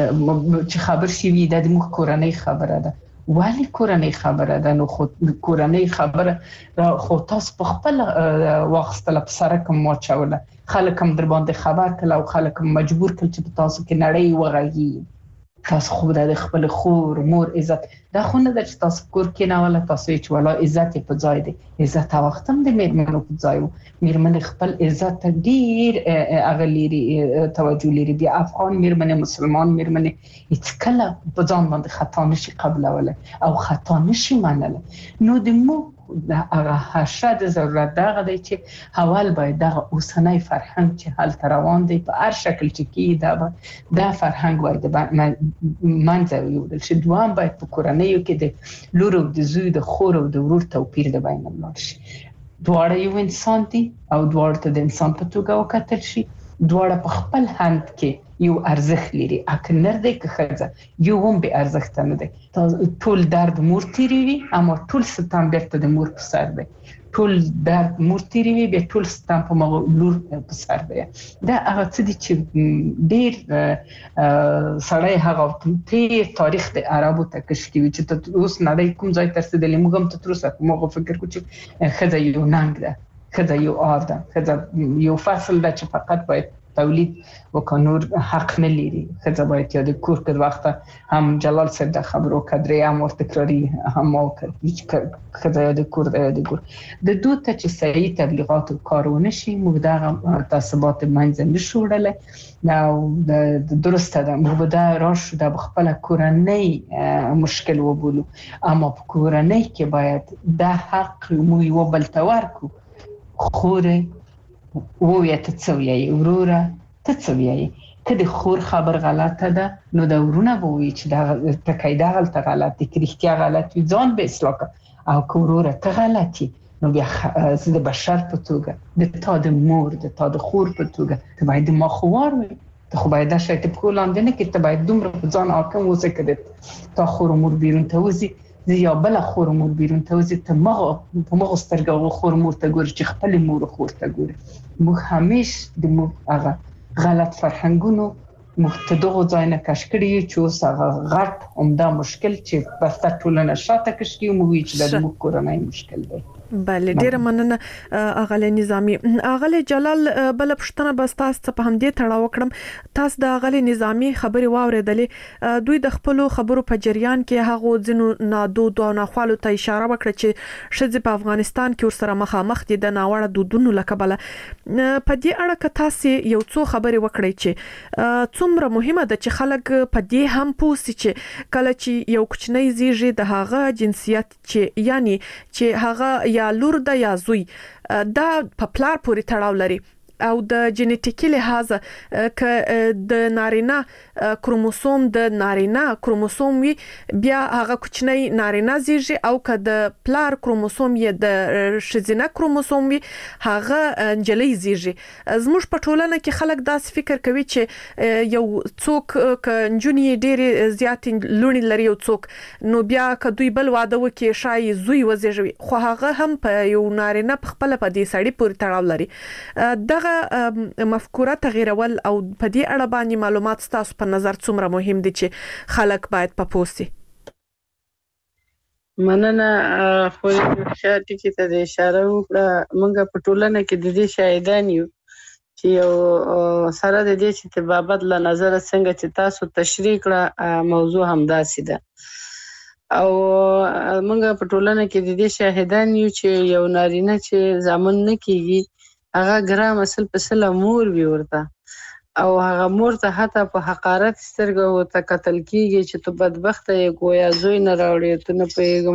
چې خبر شي وي د موږ کورنۍ خبره ده ولی کورنۍ خبره ده نو خو کورنۍ خبره خو تاسو په خپل واخستل په سره کوم واچوله خلک هم در باندې خبر کله او خلک هم مجبور کړ چې تاسو کې نړۍ وغږی تاسو خو د خپل خور مور عزت دا خو نه د تاسو کور کې نه ولا تاسو چې ولا عزت په ځای دی عزت وختم د میرمنو په ځای میرمن خپل عزت ډیر اغلیری توجه لري بیا افغان میرمن مسلمان میرمن هیڅ کله په ځان باندې خطا نشي قبلوله او خطا نشي منله نو د مو هغه حشد ضرورت دغه دی چې حوال باید دغه اوسنۍ فرهنګ چې حال روان دی په هر شکل چې کی دا فرهنګ باید منځ ویول شي دوام باید په کورنیو کې د لور او د زوی د خور او د ورور توپیر د بین ولاړ شي دواړه یو انسان دي او دواړه ته د انسان په توګه وکتل شي دواړه په خپل هند کې یو ارزښت لري اکه نر دی که ښځه یو هم به ارزښت نه دی ټول درد مور تیروي اما ټول ستم بیرته د مور په سر دی ټول درد مور تیروي به ټول ستم په لور په سر دی دا هغه څه دي چې ډیر سړی هغه تیر تاریخ د عربو ته کشکي چې ته اوس نړۍ کوم ځای ته رسیدلې موږ هم ته تر اوسه کومه فکر کوو چې ښځه یو ننګ ده ښځه یو آر ده ښځه یو فصل ده چې فقط باید تولید وکړو حق نه لري ښځه باید یاد کور کې وخت هم جلال صاحب د خبرو کډري هم تکراری هم ښځه یاد کور د دوه ته چې صحیح تبلیغات او کارونه شي موږ دا تاسبات منځ نه شوړل او د درسته ده موږ دا راش د خپل کورنۍ مشکل وبولو اما په کورنۍ کې باید دا حق مو یو بل تورکو خوره وې ته څه ویایي وروره ته څه ویایي که د خور خبر غلطه ده نو د ورونه به وایي چې دا ټکی دغلته غلط دی که رښتیا غلط وي ځان به اصلاح کړه او که وروره ته غلط یې نو بیا زه د بشر په توګه د تا د مور د تا د خور په توګه ته باید ماخوار وي ته خو باید دا شی ته پکو لاندې نه کړې ته باید دومره په ځان حاکم اوسې که تا خور مور بیرون ته وځي یا بل خور مور بیرون ته وځي ته مغه سترګه خور مور ته ګوري چې خپل مور خور ته ګوري موږ همیشه د هغه غلط فرهنګونو مختدغه ځای نه کش کړی چې اوس هغه غټ عمده مشکل چې په ټولنه شاته کشکي مو چې د کورنۍ مشکل دی بله ډیره مننه اغله نظامی اغله جلال بل پښتنه بس تاسو په همدې تړاو کړم تاسو د اغله نظامی خبري واوریدلې دوی د خپل خبرو په جریان کې هغه ځینو نادود او ناخوالو ته اشاره وکړه چې شذ په افغانستان کې ورسره مخامخ دي د ناوړه دودونو لکبله په دې اړه که تاسو یو څو خبري وکړئ چې څومره مهمه ده چې خلک په دې هم پوښتي چې کله چې یو کوچنی زیږي د هغه جنسیت چې یعنی چې هغه یا لور ده یا زوی دا په پلار پورې تړاو لري او د جنټیکي لحاظ ک د نارینه کروموسوم د نارینه کروموسوم وي بیا هغه کوچنی نارینه زیږي او ک د پلار کروموسوم یې د شزینه کروموسوم وي هغه انجلۍ زیږي زموږ په ټولنه کې خلک داس فکر کوي چې یو څوک ک انجونی ډېر زیات لونی لري یو څوک نو بیا ک دوی بل واده وکي شای زوی وزیږي خو هغه هم په یو نارینه په خپل په دې سړی پورې تړاو لري دغه مفکوره تغیرول او په دې اړه باندې معلومات تاسو په نظر څومره مهم دي چې خلک باید په پوسي مننه خو شاته کې ته اشاره وکړه مونږ په ټولنه کې د دې شاهدان یو چې یو سره د دې چې تبابت له نظر څنګه چې تاسو تشریح کړه موضوع همداسې ده او مونږ په ټولنه کې د دې شاهدان یو چې یو نارینه چې ځامن نه کیږي هغه ګرام اصل په سلا مور وی ورته او هغه مور ته حتی په حقارت سترګو ته قتل کیږي چې ته بدبخته یې گویا زوی نه راوړې ته نه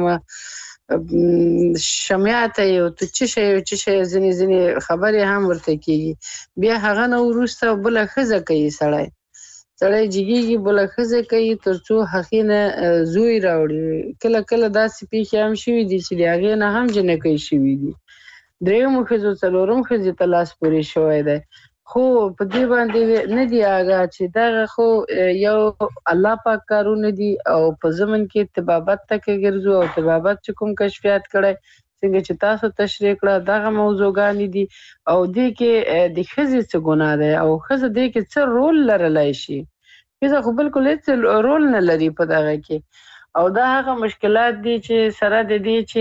پوهېږم شمیاته یو ته چې شی ځینې خبرې هم ورته کیږي بیا هغه نه وروسته بله ښځه کوي سړی جګیږي بله ښځه کوي تر څو هغې نه زوی راوړي کله کله داسې پیښې هم شوي دي چې د هغې نه هم جنکۍ شوي دي درېیمو ښځو څلورم ښځې ته لاس پورې شوی دی خو په دې باندې نه دی آګاه چې دغه خو یو الله پاک کارونه دي او په ضمن کې طبابت ته کې ګرځو او طبابت چې کوم کشفیات کړی څنګه چې تاسو تشریح کړه دغه موضوعګانې دي او دې کې د ښځې څه ګناه دی او ښځه دې کې څه رول لرلی شي ښځه خو بالکل هېڅ رول نه لري په دغه کې او دا هغه مشکلات دي چې سره د دې چې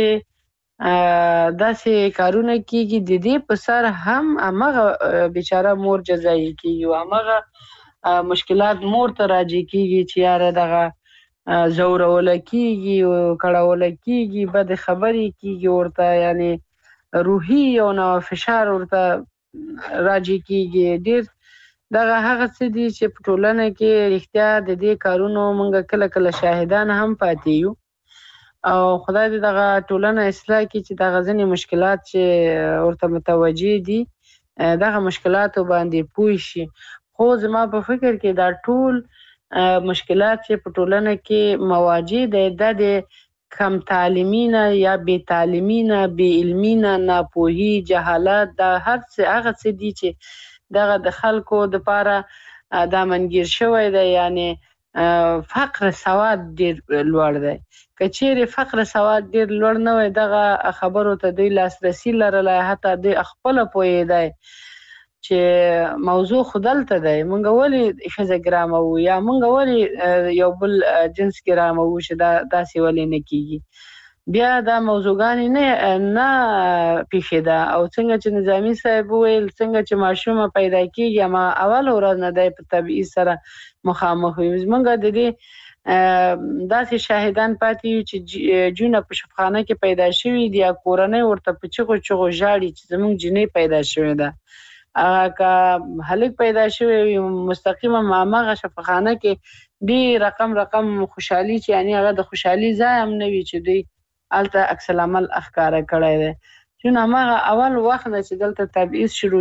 داسې کارونه کیږي د دې په سر هم همغه بیچاره مور جزایي کیږي او همغه مشکلات مور ته راجع کیږي چې یاره دغه زوروله کیږي او کړهوله کیږي بد خبرې کیږي ورته یعنی روحي او نو فشار ورته راجع کیږي ډېر دغه هغه څه دي چې په ټولنه کې رښتیا د دې کارونو موږ کله کله شاهدان هم پاتې یو او خدای دې دغه ټولنه اصلاح کړي چې دغه ځینې مشکلات چې ورته متوجه دي دغه مشکلاتو باندې پوه شي خو زما په فکر کې دا ټول مشکلات چې په ټولنه کې مواجه دي دا د کم تعلیمي نه یا بې تعلیمي نه بې علمي نه ناپوهي جهالت دا هر څه هغه څه دي چې دغه د خلکو دپاره دا منګیر شوی دی یعنی فقر سواد ډېر لوړ دی که چیرې فقر سواد ډېر لوړ نه وی دغه خبرو ته دوی لاسرسي لرلی حتی دوی خپله پوهېدی چې موضوع خو دلته دی موږ ولې ښځه ګراموو یا موږ ولې یو بل جنس ګراموو چې داسې ولې نه کیږي بیا دا موضوعګانې نه پیښېده او څنګه چې نظامي صاحب وویل څنګه چې ماشومه پیدا کیږي اما اول ورځ نه دی په تبعیض سره مخامخ وي موږ د دې داسې شاهدان پاتې یو چې جونه په شفخانه کې پیدا شوي دي یا کورنۍ ورته په چغو ژاړي چې زموږ جنۍ پیدا شوې ده که هلک پیدا شوی وي مستقیمه هماغه شفخانه کې ډېر رقم خوشحالي چې یعنې هغه د خوشحالي ځای هم نه وي چې دوی هلته عکس العمل ښکاره کړی دی چون هماغه اول وخت نه چې دلته تبعیض شروع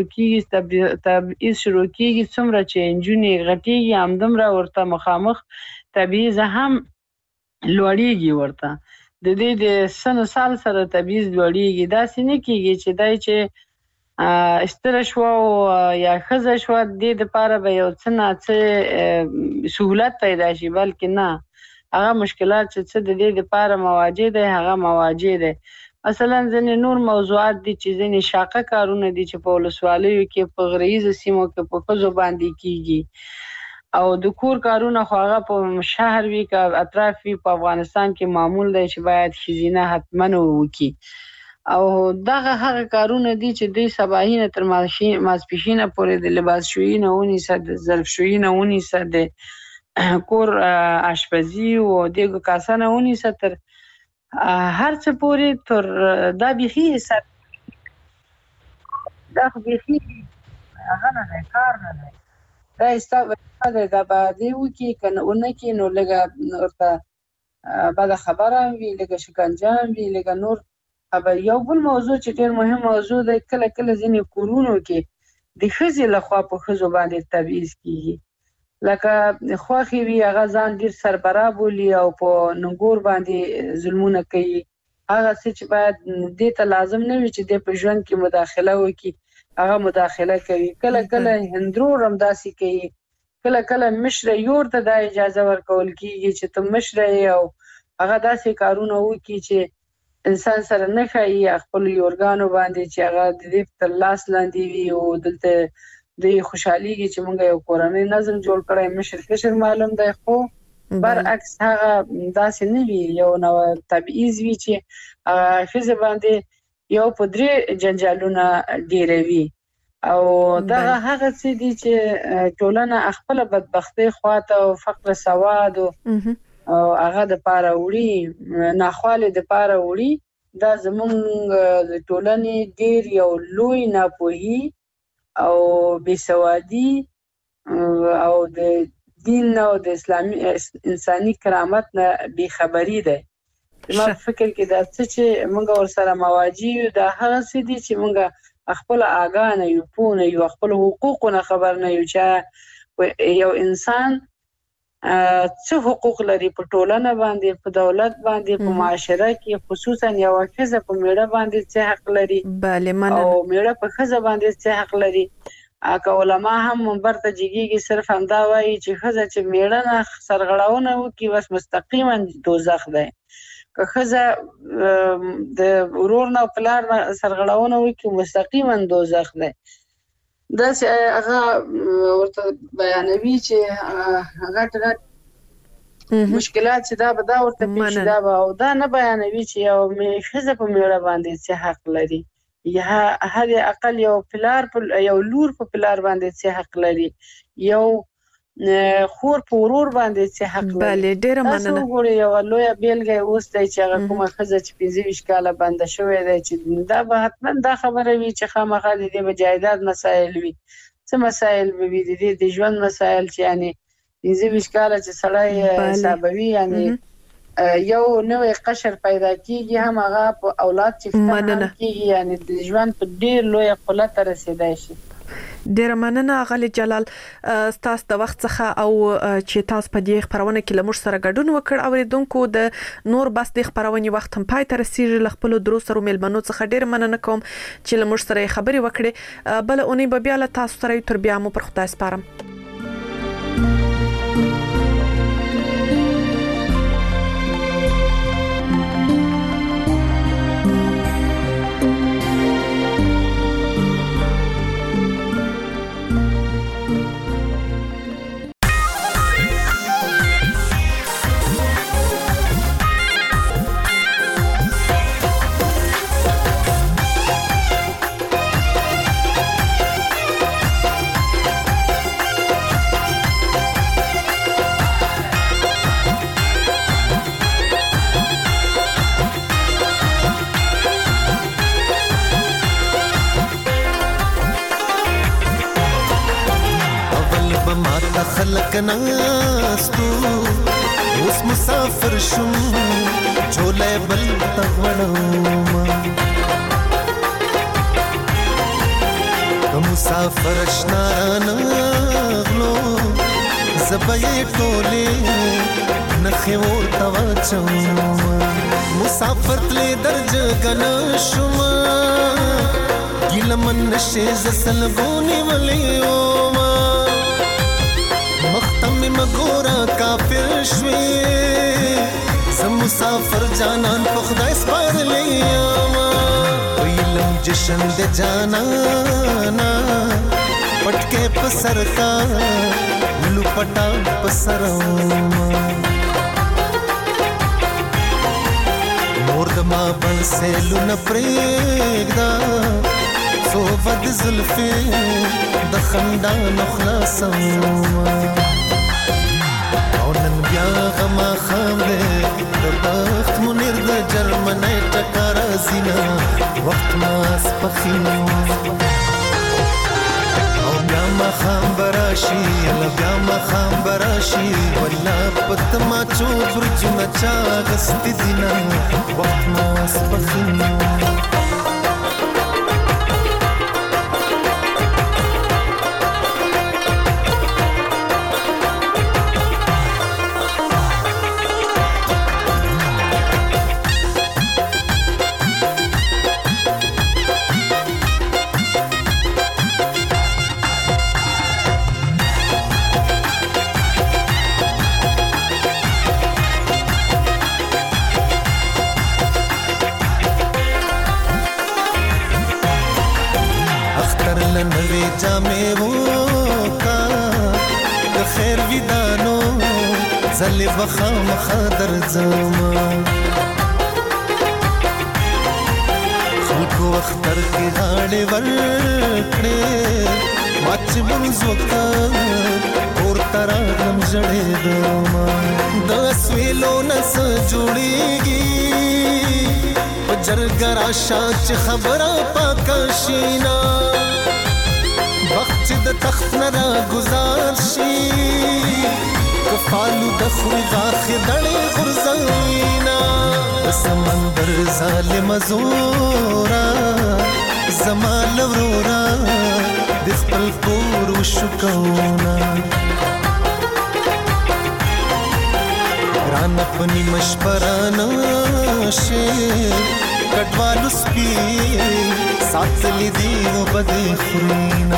کېږي څومره چې نجونې غټېږي همدومره ورته مخامخ تبعیض هم لوړېږي ورته د دې د سن و سال سره تبعیض لوړېږي داسې نه کېږي چې دی چې استره شوه یا ښځه شوه دې دپاره به یو څه نه څه سهولت پیدا شي بلکې نه هغه مشکلات چې څه د دې دپاره مواجه دی هغه مواجه دی مثلا ځینې نور موضوعات دي چې ځینې شاقه کارونه دي چې په ولسوالیو کې په غریزو سیمو کې په ښځو باندې کیږي او د کور کارونه خو هغه په شهر وي که اطراف وي په افغانستان کې معمول دی چې باید ښځینه حتما وکړي او دغه هغه کارونه دي چې دوی سباهینه تر ماسپښینه پورې د لباسشویي نه ونیسه د ظرفشویي نه ونیسه د کور اشپزي او دیګو کاسه نه ونیسه تر هر څه پورې تر دا بیخي حساب دا خو بیخي هغه نه دی کار نه دی دا حساب دی دا به دې وکړي که نه ونه کړي نو لږه ورته بده خبره هم وي لږه شکنجه هم وي لږه نور خبر یو بل موضوع چې ډېر مهم موضوع دی کله ځینې کورونو کې د ښځې لخوا په ښځو باندې تبعیض کیږي لکه خوښې وي هغه ځان ډېر سربرا بولي او په ننګور باندې ظلمونه کوي هغه څه چې باید دې ته لازم نه وي چې دې په ژوند کې مداخله وکړي هغه مداخله کوي کله هندرور هم داسې کوي کله مشره یور ته دا اجازه ورکول کیږي چې ته مشره یې او هغه داسې کارونه وکړي چې انسان سره نه ښایي خپل یورګانو باندې چې هغه د دې تر لاس لاندې وي او دلته دوی خوشحالېږي چې موږ یو کورنی نظم جوړ کړی مشر معلوم دی خو برعکس هغه داسې نه وي یو نو تبعیض وي چې ښځې باندې یو په 3 جنجالونه ډېروي او دغه هغه څه دي چې ټولنه خپله بدبختۍ خواته او فقر سواد او هغه دپاره وړي ناخوالې دپاره وړي دا زموږ د ټولنې ډېر یو لوی ناپوهي او بېسوادي او د دین او د اسلامي انساني کرامت نه بې خبري ده. ما فکر کې دا چې موږ ورسره مواجه یو دا هغه څه دي چې موږ خپل آګاه نه یو پوه نه یو خپل حقوقونه خبر نه یو چې یو انسان څه حقوق لري په ټولنه باندې په دولت باندې په معاشره کې خصوصا یو ښځه په میړه باندې څه حق لري او میړه په ښځه باندې څه حق لري. اګه علما هم منبر ته جګیږي صرف همدا وایي چې ښځه چې میړه نه سرغړاونه وکړي بس مستقیما دوزخ دی، که ښځه د ورور نه پلار نه سرغړاونه وکړي مستقیما دوزخ دی. دا چې هغه ورته بیانوي چې هغه مشکلات چې دا ورته پیښ دا او دا نه بیانوي چې یو ښځه په میړه باندې څه حق لري یا هر اقل یو پلار یو لور په پلار باندې څه حق لري، یو خور په ورور باندې څه حق لري. بله ډیره مننه. تاسو ګورئ یو لویه بیلګه اوس دی چې هغه کومه ښځه چې 25 کاله بنده شوې ده چې دا به حتما دا خبره وي چې خامخا د دې به جایداد مسایل وي، څه مسایل به وي د دې د ژوند مسایل چې یعنی 25 کاله چې سړی حسابوي یعنی یو نوې قشر پیدا کیږي هم هغه په اولاد چې فتح کیږي یعنی د ژوند په ډیر لوی قلت رسیدای شي. ډیر مننه غالي جلال تاسو د وخت څخه او چې تاسو په دې خبرونه کې لمر سره ګډون وکړ اوریدونکو د نور بس د خبرونه وخت هم پای ته رسیدي خپل دروس سره ملمنو څخه ډیر مننه کوم چې لمر سره خبري وکړي. بل اونۍ به بیا له تاسو سره تر بیا مو پر خدای سپارم. خلق ناستو اوس مسافر شم چولې بل تغړم کوم مسافر اشنا نغلو زبې ټولې نخې ورته واچم مسافر تلې درج غنا شم ګلمن نشه زسل غونی ولیو مګورا کافر شوي زم مسافر جانان په خدای سپارلې ویلم جشن د جانانا پټکه په سر کا لپټا په سر مور د ما بل سلو نه پرېږدا سو بد زلفي د خندان خلاصم بیا غما خام دے د بخت منیر د جرمنی ټکر زینا وخت ما سپخینو او بیا ما خام براشي ال بیا ما خام براشي ولا پت ما چوبر چنا چا غست زینا وخت ما سپخینو زلی بخام خادر زما خلکو اختر کی غاڑی ورکڑی ماچ منز وقت اور تراغم جڑی دما دس ویلو نس جوڑی گی جرگر آشا چی خبرہ پاکا شینا وخت چې د تخت نه را گزار شي کفالو د خوی غاخې دړې غرزاینا سمندر ظالم زورا زمال ورورا د خپل کور وشکونا ران اپنی مشپرانا شي کټوالو سپي ساتلی دی وبدې خرینا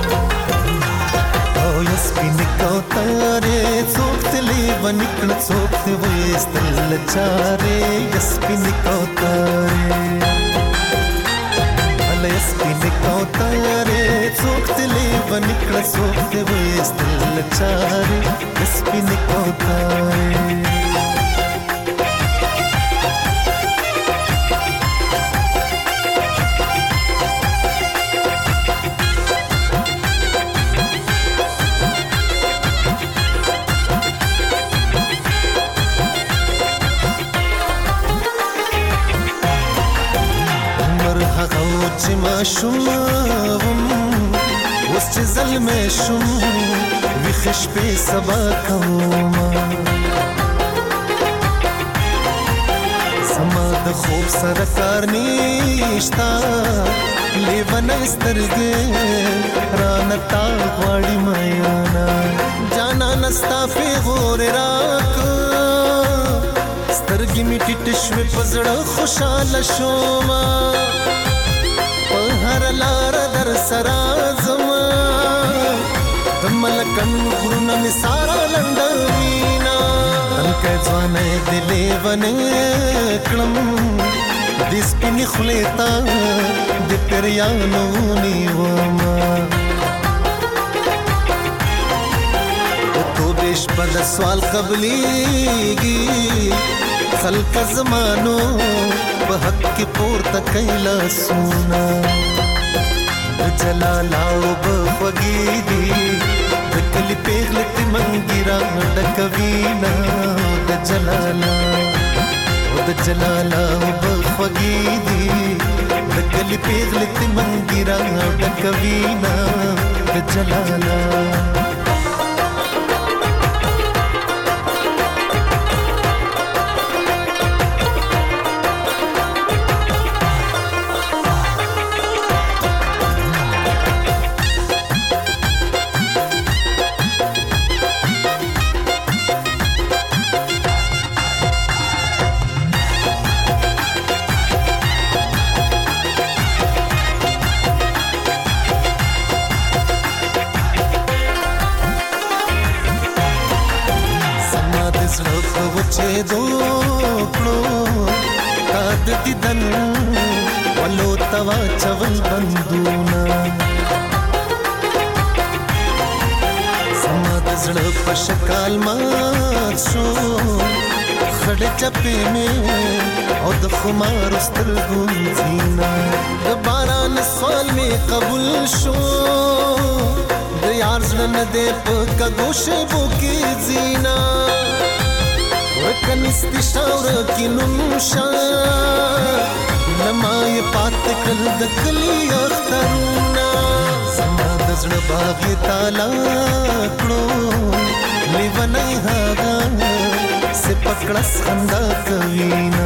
او یسپین کوتاره څوک تلی ونکړ څوک ته وستل چاره یسپین کوتاره ال یسپین کوتاره څوک تلی ونکړ څوک ته وستل چاره یسپین کوتاره چې ما شوم اوس چې ظلمې شوم ویښ شپې سبا کومه زما د خوب سره کار نشته لیونۍ سترګې رانه تا غواړي میانا جانانه ستا پیغور راکړه سترګې مې ټیټې شوې په زړه خوشحاله شومه هر لار در سرا زما د ملکن غرونه می سارا لندوینا انکه ځوانه دلې ونې کړم د سپینې خولې ته د پریانو نیوما تو بیش په د سوال قبلېږي خلق زمانو په حق کې پورته کيلا سونا جلال او بغي دي د کلی پیغله تی منګرا ډکوینا د جلال او بغي دي د کلی پیغله تی منګرا ډکوینا د جلال چې دوکړو کاد دیدن ولو توا چول بندونا سما د زړه په شکال مات شو خړې چپې مې او د خمار سترګو زینا د باران سوال مې قبول شو د یار زړه نه دې په کګوشه بوکي زینا وکنست شاور کی نمشا نمای پات کل د کلی اخترنا سما د زړه باغ تالا کړو لیونای هاغه سے پکړس خندا کوینا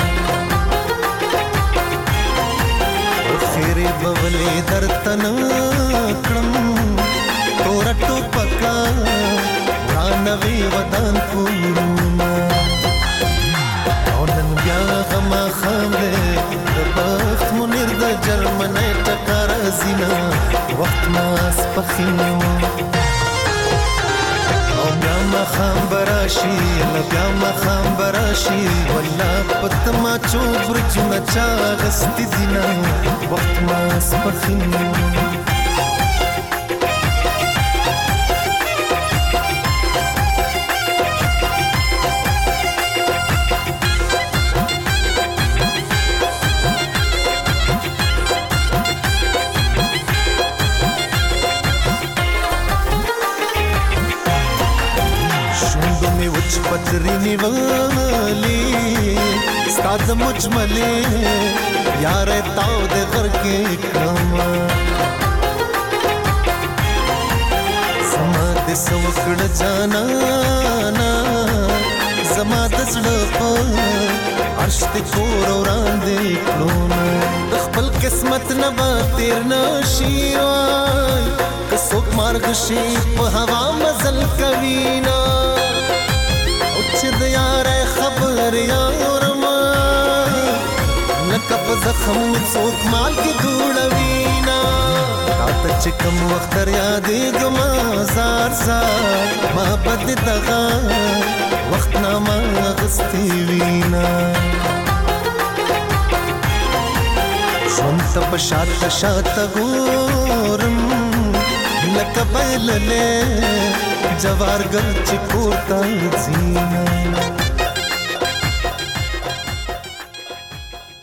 خیره بولې درتن کړم تور ټوپکا رانوي ودان پورونا او نن بیا غما خامله د بخت منیر د جرمنۍ ټکر زینا وخت ما سپخینو او بیا ما خام براشي بیا ما خام براشي ولا پتما چوبر چنا چا غستی زینا وخت ما سپخینو پترینی والی ستاد مجملے یار تاو دے غر کے کما دې سوکړ جانا نا زما د زړه په عرش دې کور وړاندې کړو خپل قسمت نه به تیر نشي وای که څوک مارګ شي په هوا مزل کوي نا او چې د یار خبر یارم لکه په زخم څوک مال کې دوړوي نا تاته چې کوم وخت یادېږم زار زار محبت دغه وخت نامه غستې وینا ژوند ته په شاته شاته ګورم لکه بایللې جوارګر چې کور ته ځینه